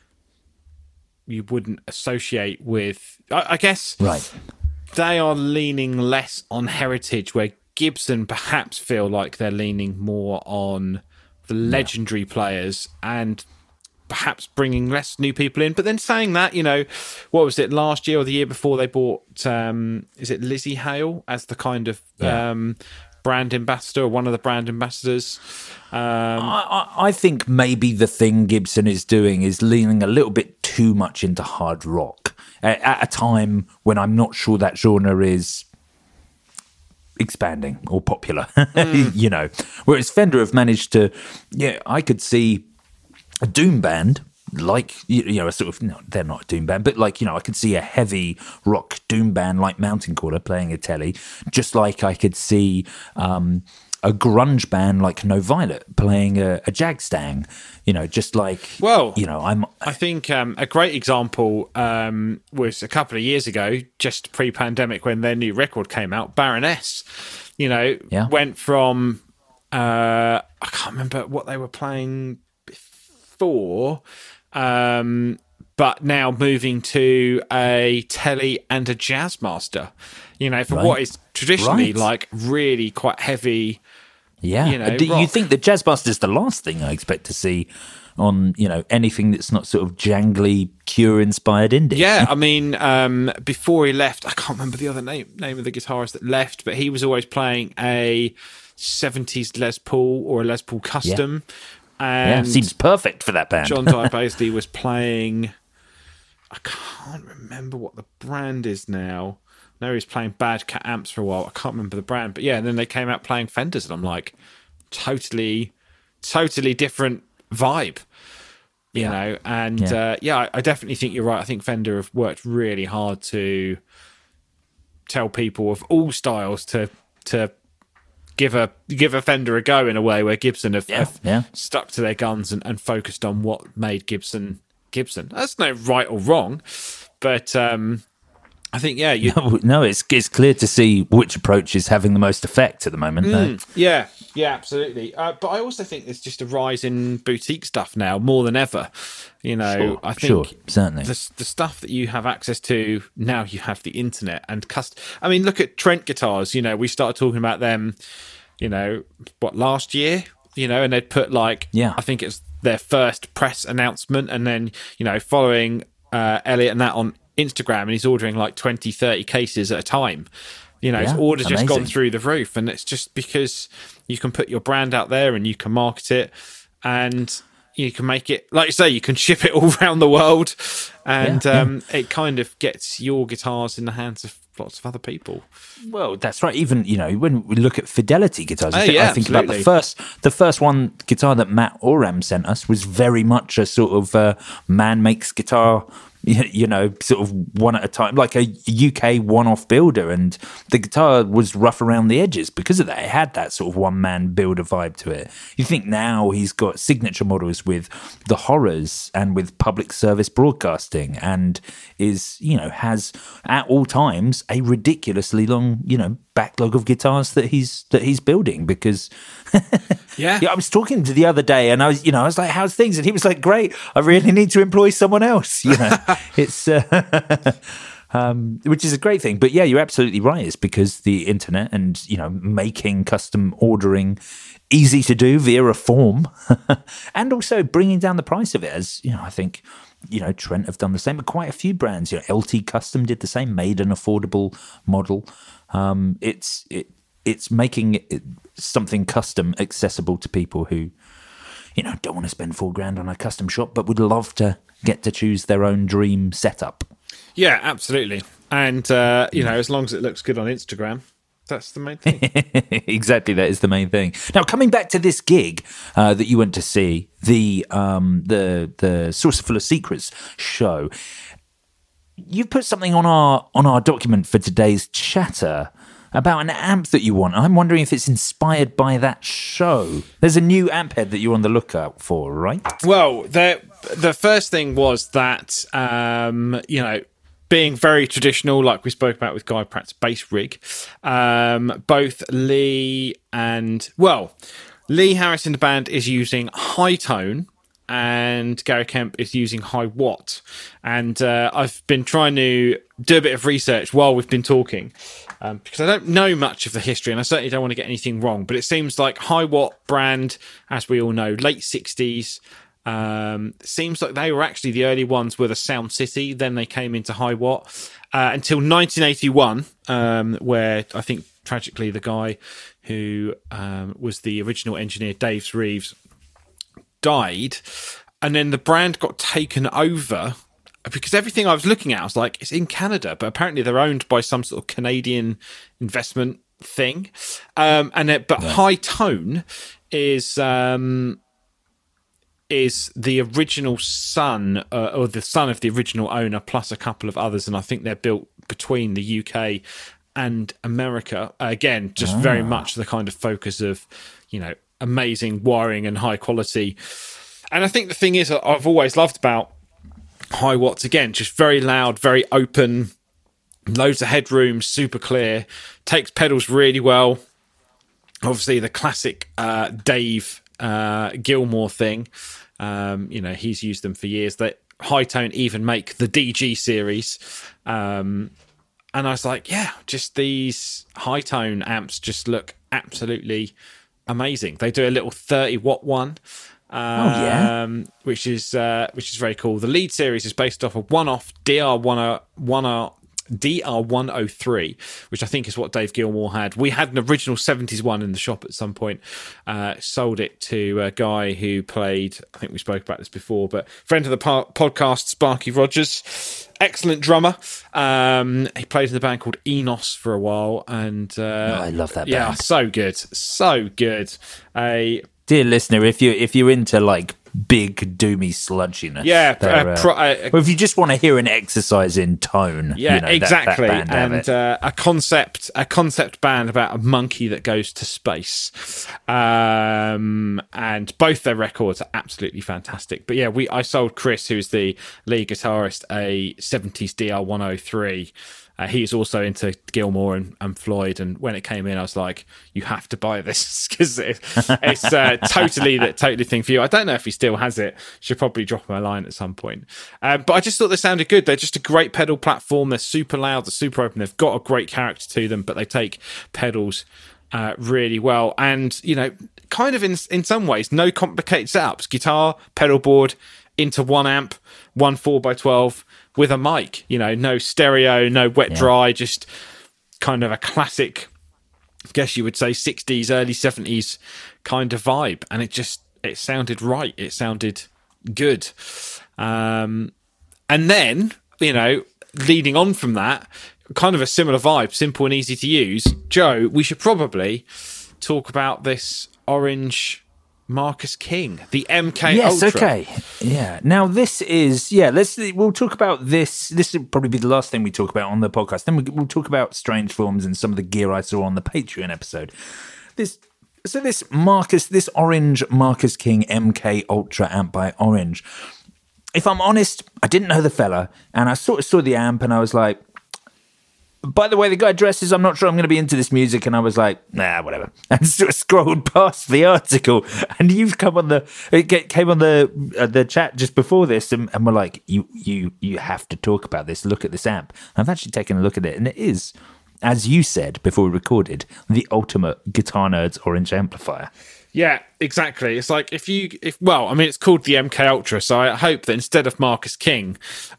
you wouldn't associate with, I, I guess. Right. They are leaning less on heritage, where Gibson perhaps feel like they're leaning more on the legendary yeah. players and perhaps bringing less new people in. But then saying that, you know, what was it, last year or the year before they bought, um, is it Lizzie Hale as the kind of yeah. um, brand ambassador, or one of the brand ambassadors? Um, I, I think maybe the thing Gibson is doing is leaning a little bit too much into hard rock at, at a time when I'm not sure that genre is expanding or popular, mm. you know. Whereas Fender have managed to, yeah, I could see a doom band, like, you know, a sort of, no, they're not a doom band, but like, you know, I could see a heavy rock doom band like Mountain Caller playing a Telly, just like I could see um, a grunge band like No Violet playing a, a Jagstang, you know, just like, well, you know, I'm. I think um, a great example um, was a couple of years ago, just pre-pandemic, when their new record came out, Baroness, you know, yeah. went from, uh, I can't remember what they were playing before, um, but now moving to a Telly and a Jazzmaster, you know, for right. what is traditionally right. like really quite heavy. Yeah. You know, Do rock. you think the Jazzmaster's the last thing I expect to see on, you know, anything that's not sort of jangly Cure-inspired indie. Yeah, I mean, um, before he left, I can't remember the other name name of the guitarist that left, but he was always playing a seventies Les Paul or a Les Paul Custom. Yeah, and yeah seems perfect for that band. John Dyer Baisley was playing, I can't remember what the brand is now. I know he was playing Bad Cat amps for a while. I can't remember the brand, but yeah, and then they came out playing Fenders, and I'm like, totally, totally different vibe, you yeah. know. And yeah, uh, yeah I, I definitely think you're right. I think Fender have worked really hard to tell people of all styles to to give a give a Fender a go in a way, where Gibson have, yeah. have Yeah. stuck to their guns and, and focused on what made Gibson Gibson. That's no right or wrong, but. Um, I think, yeah. You... No, no, it's it's clear to see which approach is having the most effect at the moment. Mm, yeah, yeah, absolutely. Uh, but I also think there's just a rise in boutique stuff now more than ever. You know, sure, I think sure, certainly. The, the stuff that you have access to now, you have the internet and cust. I mean, look at Trent guitars. You know, we started talking about them, you know, what, last year? You know, and they'd put like, yeah. I think it's their first press announcement, and then, you know, following uh, Elliot and that on Instagram, and he's ordering like twenty, thirty cases at a time. You know, yeah, his order's amazing. Just gone through the roof, and it's just because you can put your brand out there and you can market it, and you can make it, like you say, you can ship it all around the world, and yeah, um, yeah. it kind of gets your guitars in the hands of lots of other people. Well, that's right. Even, you know, when we look at Fidelity guitars, oh, I think, yeah, I think about the first the first one guitar that Matt Oram sent us was very much a sort of uh, man makes guitar, you know, sort of one at a time, like a U K one-off builder. And the guitar was rough around the edges because of that. It had that sort of one-man builder vibe to it. You think now he's got signature models with the Horrors and with public service broadcasting, and is, you know, has at all times a ridiculously long, you know, backlog of guitars that he's that he's building because yeah. yeah I was talking to the other day, and I was, you know, I was like, how's things? And he was like, great, I really need to employ someone else, you know. It's uh, um, which is a great thing. But yeah, you're absolutely right. It's because the internet and, you know, making custom ordering easy to do via a form and also bringing down the price of it, as, you know, I think, you know, Trent have done the same, but quite a few brands, you know, L T Custom did the same, made an affordable model. Um, it's it it's making it, something custom accessible to people who, you know, don't want to spend four grand on a custom shop, but would love to get to choose their own dream setup. Yeah, absolutely. And, uh, you know, as long as it looks good on Instagram, that's the main thing. Exactly, that is the main thing. Now, coming back to this gig uh, that you went to see, the um, the the Saucer Full of Secrets show, you put something on our on our document for today's chatter about an amp that you want. I'm wondering if it's inspired by that show. There's a new amp head that you're on the lookout for, right? Well, the the first thing was that, um, you know, being very traditional, like we spoke about with Guy Pratt's bass rig, um, both Lee and, well, Lee Harris in the band is using high tone, and Gary Kemp is using high watt. And uh, I've been trying to do a bit of research while we've been talking, um, because I don't know much of the history, and I certainly don't want to get anything wrong. But it seems like high watt brand, as we all know, late sixties. Um, seems like they were actually the early ones with a Sound City. Then they came into high watt uh, until nineteen eighty-one, um, where I think tragically the guy who um, was the original engineer, Dave Reeves, died, and then the brand got taken over because everything I was looking at, I was like, it's in Canada, but apparently they're owned by some sort of Canadian investment thing. Um, and it, but yeah. High Tone is um, is the original son, uh, or the son of the original owner, plus a couple of others, and I think they're built between the U K and America. Uh, again, just oh. very much the kind of focus of, you know, amazing wiring and high quality. And I think the thing is, I've always loved about high watts, again, just very loud, very open, loads of headroom, super clear, takes pedals really well. Obviously the classic uh, Dave uh, Gilmour thing, um, you know, he's used them for years. That High Tone even make the D G series, um, and I was like, yeah, just these High Tone amps just look absolutely amazing. They do a little thirty watt one, Um, oh yeah, which is uh, which is very cool. The lead series is based off a one-off D R one oh three, which I think is what Dave Gilmour had. We had an original seventies one in the shop at some point. Uh, sold it to a guy who played, I think we spoke about this before, but friend of the po- podcast, Sparky Rogers. Excellent drummer. Um, he played in the band called Enos for a while. and uh, oh, I love that band. Yeah, so good. So good. A Dear listener, if you if you're into like big doomy sludginess, yeah, uh, pro- uh, or if you just want to hear an exercise in tone, yeah, you know, exactly, that, that and uh, a concept a concept band about a monkey that goes to space, um, and both their records are absolutely fantastic. But yeah, we I sold Chris, who's the lead guitarist, a seventies D R one oh three. Uh, he's also into Gilmour and, and Floyd, and when it came in, I was like, "You have to buy this because it, it's uh, totally the totally thing for you." I don't know if he still has it. Should probably drop him a line at some point. Uh, but I just thought they sounded good. They're just a great pedal platform. They're super loud. They're super open. They've got a great character to them, but they take pedals uh, really well. And you know, kind of in in some ways, no complicated setups. Guitar, pedal board, into one amp, one four by twelve. With a mic, you know, no stereo, no wet yeah. dry, just kind of a classic, I guess you would say sixties, early seventies kind of vibe. And it just, it sounded right. It sounded good. Um, and then, you know, leading on from that, kind of a similar vibe, simple and easy to use. Joe, we should probably talk about this orange Marcus King, the M K yes, Ultra. okay. Yeah. Now this is, yeah, let's, we'll talk about this. This will probably be the last thing we talk about on the podcast. Then we'll talk about Strange Forms and some of the gear I saw on the Patreon episode. This, so this Marcus, this orange Marcus King M K Ultra amp by Orange. If I'm honest, I didn't know the fella, and I sort of saw the amp and I was like, by the way the guy dresses, I'm not sure I'm going to be into this music. And I was like, nah, whatever. And sort of scrolled past the article. And you've come on the, it came on the uh, the chat just before this, and, and we're like, you you you have to talk about this. Look at this amp. I've actually taken a look at it, and it is, as you said before we recorded, the ultimate Guitar Nerds orange amplifier. Yeah, exactly. It's like if you, if well, I mean, it's called the M K Ultra, so I hope that instead of Marcus King,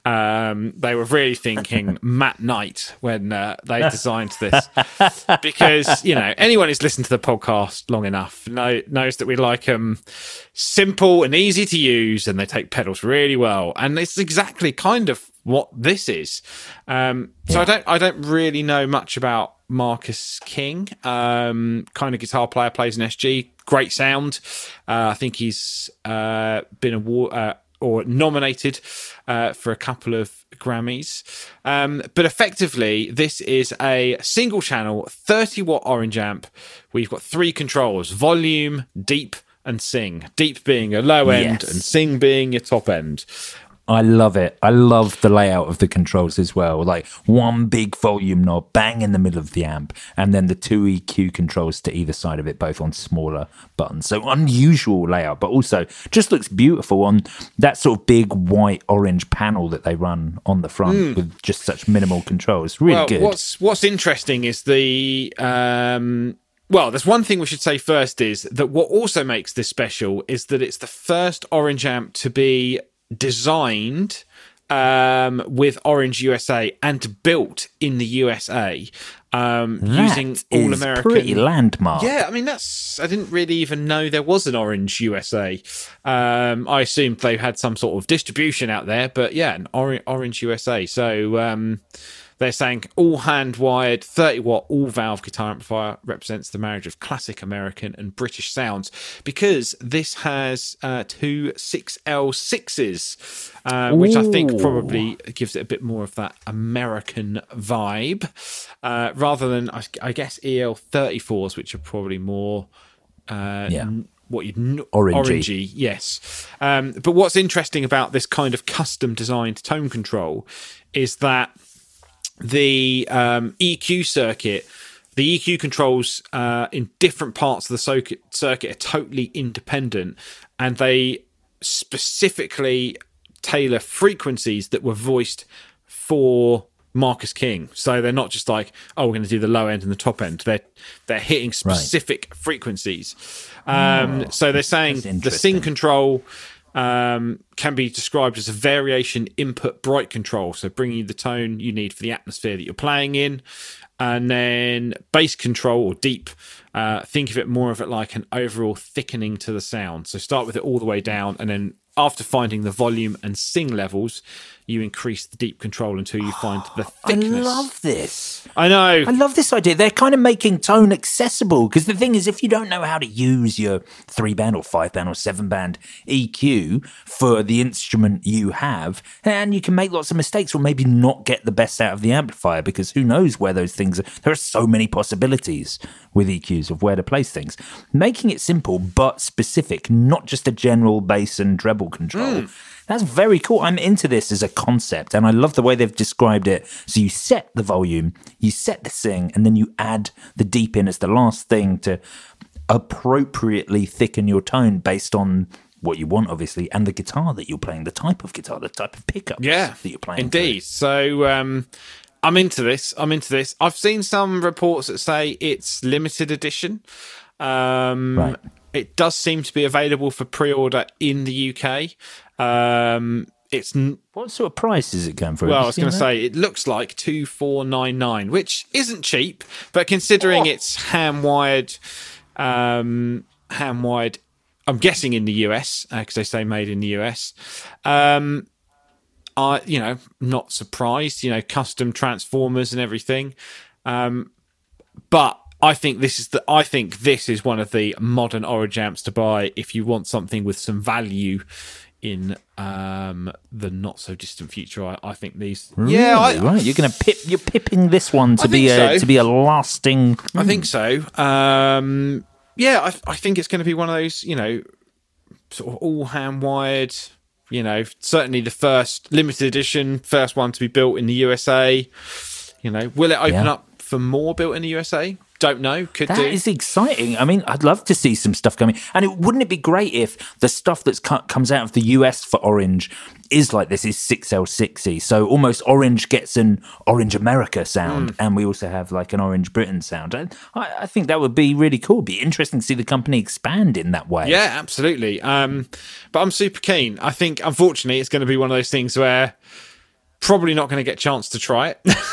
um, they were really thinking Matt Knight when uh, they designed this, because you know anyone who's listened to the podcast long enough know, knows that we like them simple and easy to use, and they take pedals really well, and it's exactly kind of what this is. Um, so yeah. I don't, I don't really know much about Marcus King. Um, kind of guitar player, plays an S G. Great sound. Uh, I think he's uh, been award uh, or nominated uh, for a couple of Grammys. Um, but effectively, this is a single channel thirty watt orange amp. We've got three controls: volume, deep, and sing. Deep being your low end, yes. and sing being your top end. I love it. I love the layout of the controls as well. Like one big volume knob bang in the middle of the amp, and then the two E Q controls to either side of it, both on smaller buttons. So unusual layout, but also just looks beautiful on that sort of big white orange panel that they run on the front mm. with just such minimal controls. Really well, good. What's what's interesting is the um well, there's one thing we should say first is that what also makes this special is that it's the first orange amp to be designed um, with Orange U S A and built in the U S A um, using all American. Pretty landmark. Yeah, I mean that's. I didn't really even know there was an Orange U S A. Um, I assumed they had some sort of distribution out there, but yeah, an or- Orange U S A. So. Um, They're saying all hand-wired, thirty watt, all-valve guitar amplifier represents the marriage of classic American and British sounds, because this has uh, two six L sixes, uh, which I think probably gives it a bit more of that American vibe, uh, rather than, I, I guess, E L thirty-fours, which are probably more... Uh, yeah. N- what you'd n- orangey. orangey, yes. Um, but what's interesting about this kind of custom-designed tone control is that the um, E Q circuit, the E Q controls uh, in different parts of the circuit, circuit are totally independent, and they specifically tailor frequencies that were voiced for Marcus King. So they're not just like, oh, we're going to do the low end and the top end. They're they're hitting specific right. frequencies. Um, oh, so they're saying the sing control um, can be described as a variation input bright control. So bringing you the tone you need for the atmosphere that you're playing in. And then bass control or deep, uh, think of it more of it like an overall thickening to the sound. So start with it all the way down, and then after finding the volume and sing levels, you increase the deep control until you find the thickness. I love this. I know. I love this idea. They're kind of making tone accessible, because the thing is, if you don't know how to use your three-band or five-band or seven-band E Q for the instrument you have, and you can make lots of mistakes or maybe not get the best out of the amplifier, because who knows where those things are. There are so many possibilities with E Qs of where to place things. Making it simple but specific, not just a general bass and treble control. Mm. That's very cool. I'm into this as a concept, and I love the way they've described it. So you set the volume, you set the sing, and then you add the deep in as the last thing to appropriately thicken your tone based on what you want, obviously, and the guitar that you're playing, the type of guitar, the type of pickup yeah, that you're playing. Indeed. So um, I'm into this. I'm into this. I've seen some reports that say it's limited edition. Um, right. It does seem to be available for pre-order in the U K. Um, it's n- what sort of price is it going for? Well, I was going to say it looks like two four nine nine, which isn't cheap, but considering oh. it's ham wired, um, ham wired, I'm guessing in the U S because uh, they say made in the U S. Um, I, you know, not surprised. You know, custom transformers and everything, um, but. I think this is the. I think this is one of the modern Orange amps to buy if you want something with some value in um, the not so distant future. I, I think these. Really? Yeah, I, right. You're going to pip. You're pipping this one to I be a so. to be a lasting. I mm. think so. Um, yeah, I, I think it's going to be one of those. You know, sort of all hand wired. You know, certainly the first limited edition, first one to be built in the U S A. You know, will it open yeah. up for more built in the U S A? Don't know. Could that do. That is exciting. I mean, I'd love to see some stuff coming. And it, wouldn't it be great if the stuff that's cut, comes out of the U S for Orange is like this, is six L sixty. So almost Orange gets an Orange America sound, mm. and we also have like an Orange Britain sound. I, I think that would be really cool. It'd be interesting to see the company expand in that way. Yeah, absolutely. Um, but I'm super keen. I think, unfortunately, it's going to be one of those things where probably not going to get a chance to try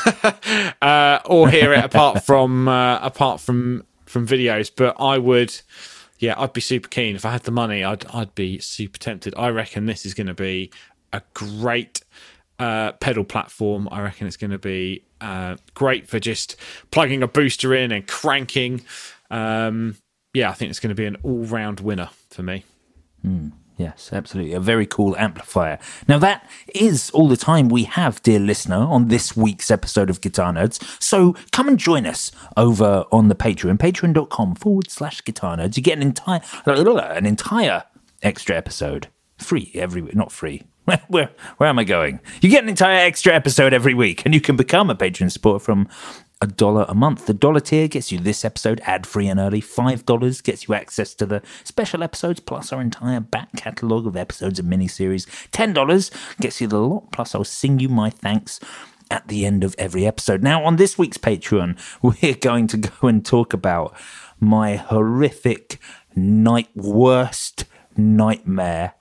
it uh, or hear it apart from uh, apart from from videos. But I would, yeah, I'd be super keen if I had the money. I'd I'd be super tempted. I reckon this is going to be a great uh, pedal platform. I reckon it's going to be uh, great for just plugging a booster in and cranking. Um, yeah, I think it's going to be an all round winner for me. Mm. Yes, absolutely. A very cool amplifier. Now, that is all the time we have, dear listener, on this week's episode of Guitar Nerds. So come and join us over on the Patreon, patreon.com forward slash Guitar Nerds. You get an entire, an entire extra episode. Free every week. Not free. Where, where am I going? You get an entire extra episode every week, and you can become a Patreon supporter from a dollar a month. The dollar tier gets you this episode ad-free and early. Five dollars gets you access to the special episodes plus our entire back catalogue of episodes and miniseries. Ten dollars gets you the lot, plus I'll sing you my thanks at the end of every episode. Now, on this week's Patreon, we're going to go and talk about my horrific night worst nightmare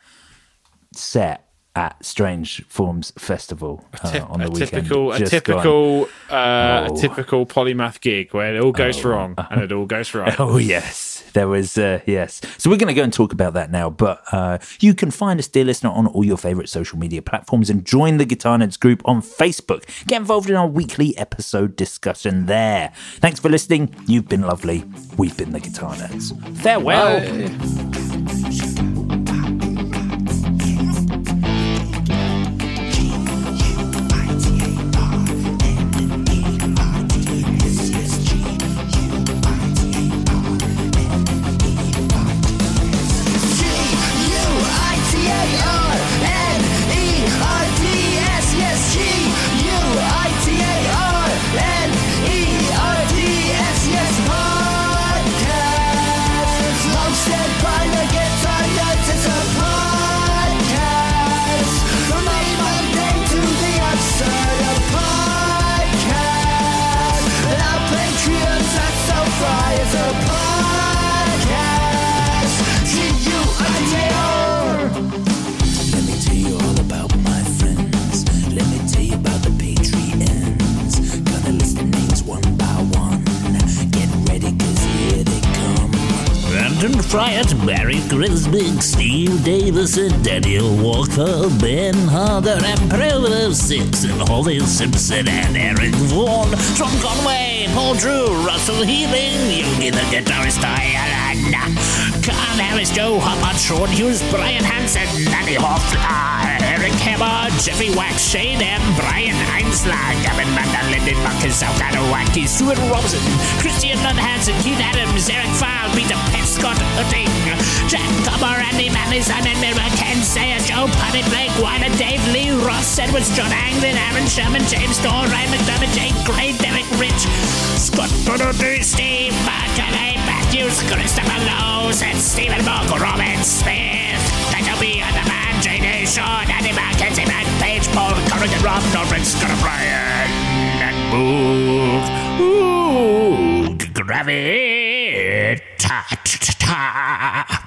set at Strange Forms Festival uh, tip, on the a weekend. Typical, a typical, uh, oh. a typical polymath gig where it all goes oh. wrong and it all goes wrong. Oh yes, there was uh, yes. So we're going to go and talk about that now. But uh, you can find us, dear listener, on all your favourite social media platforms and join the Guitar Nerds group on Facebook. Get involved in our weekly episode discussion there. Thanks for listening. You've been lovely. We've been the Guitar Nerds. Farewell. Bye. Hosted by Brendan Friant, Barry Grisbig, Steve Davis, and Daniel Walker, Ben Harder, and Provo Six, and Holly Simpson, and Eric Vaughan, Tom Conway, Paul Drew, Russell Healing, Yogi the Guitarist, Ireland, Carl Harris, Joe Hopper, Sean Hughes, Brian Hansen, Nanny Hoffler, Eric Hammer, Jeffrey Wax, Shane M, Brian Heinzler, Gavin Mander, Lyndon Marcus, Salgado Wacky, Stuart Robson, Christian Lund Hansen, Keith Adams, Eric Fowle, Peter Pett, Scott Hutting, Jack Comer, Andy Manley, Simon Miller, Ken Sayer, Joe Punnett, Blake Weiner, Dave Lee, Ross Edwards, John Anglin, Aaron Sherman, James Storr, Ryan McDermott, Jake Gray, Derek Rich, Scott Buddle, Steve Barclay, Matthews, Christopher Lowe's, and Stephen Mock, Robin Smith, That'll be on the man, J D Shaw, Andy Mackenzie, Matt Page, Paul Corrigan, Rob Norman, Scott O'Brien, and move. Ooh, gravity. Ta ta ta.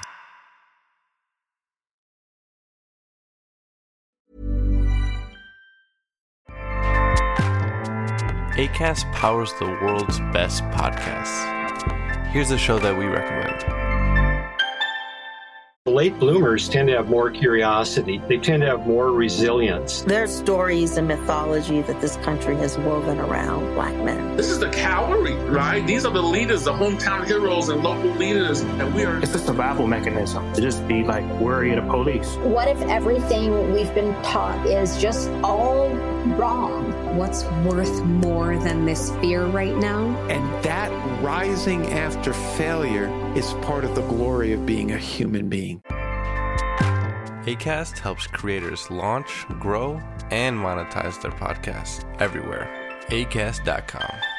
Acast powers the world's best podcasts. Here's a show that we recommend. Late bloomers tend to have more curiosity. They tend to have more resilience. There are stories and mythology that this country has woven around Black men. This is the cavalry, right? These are the leaders, the hometown heroes and local leaders, and we are... It's a survival mechanism to just be like worry of the police. What if everything we've been taught is just all wrong? What's worth more than this fear right now? And that rising after failure is part of the glory of being a human being. Acast helps creators launch, grow, and monetize their podcasts everywhere. Acast dot com.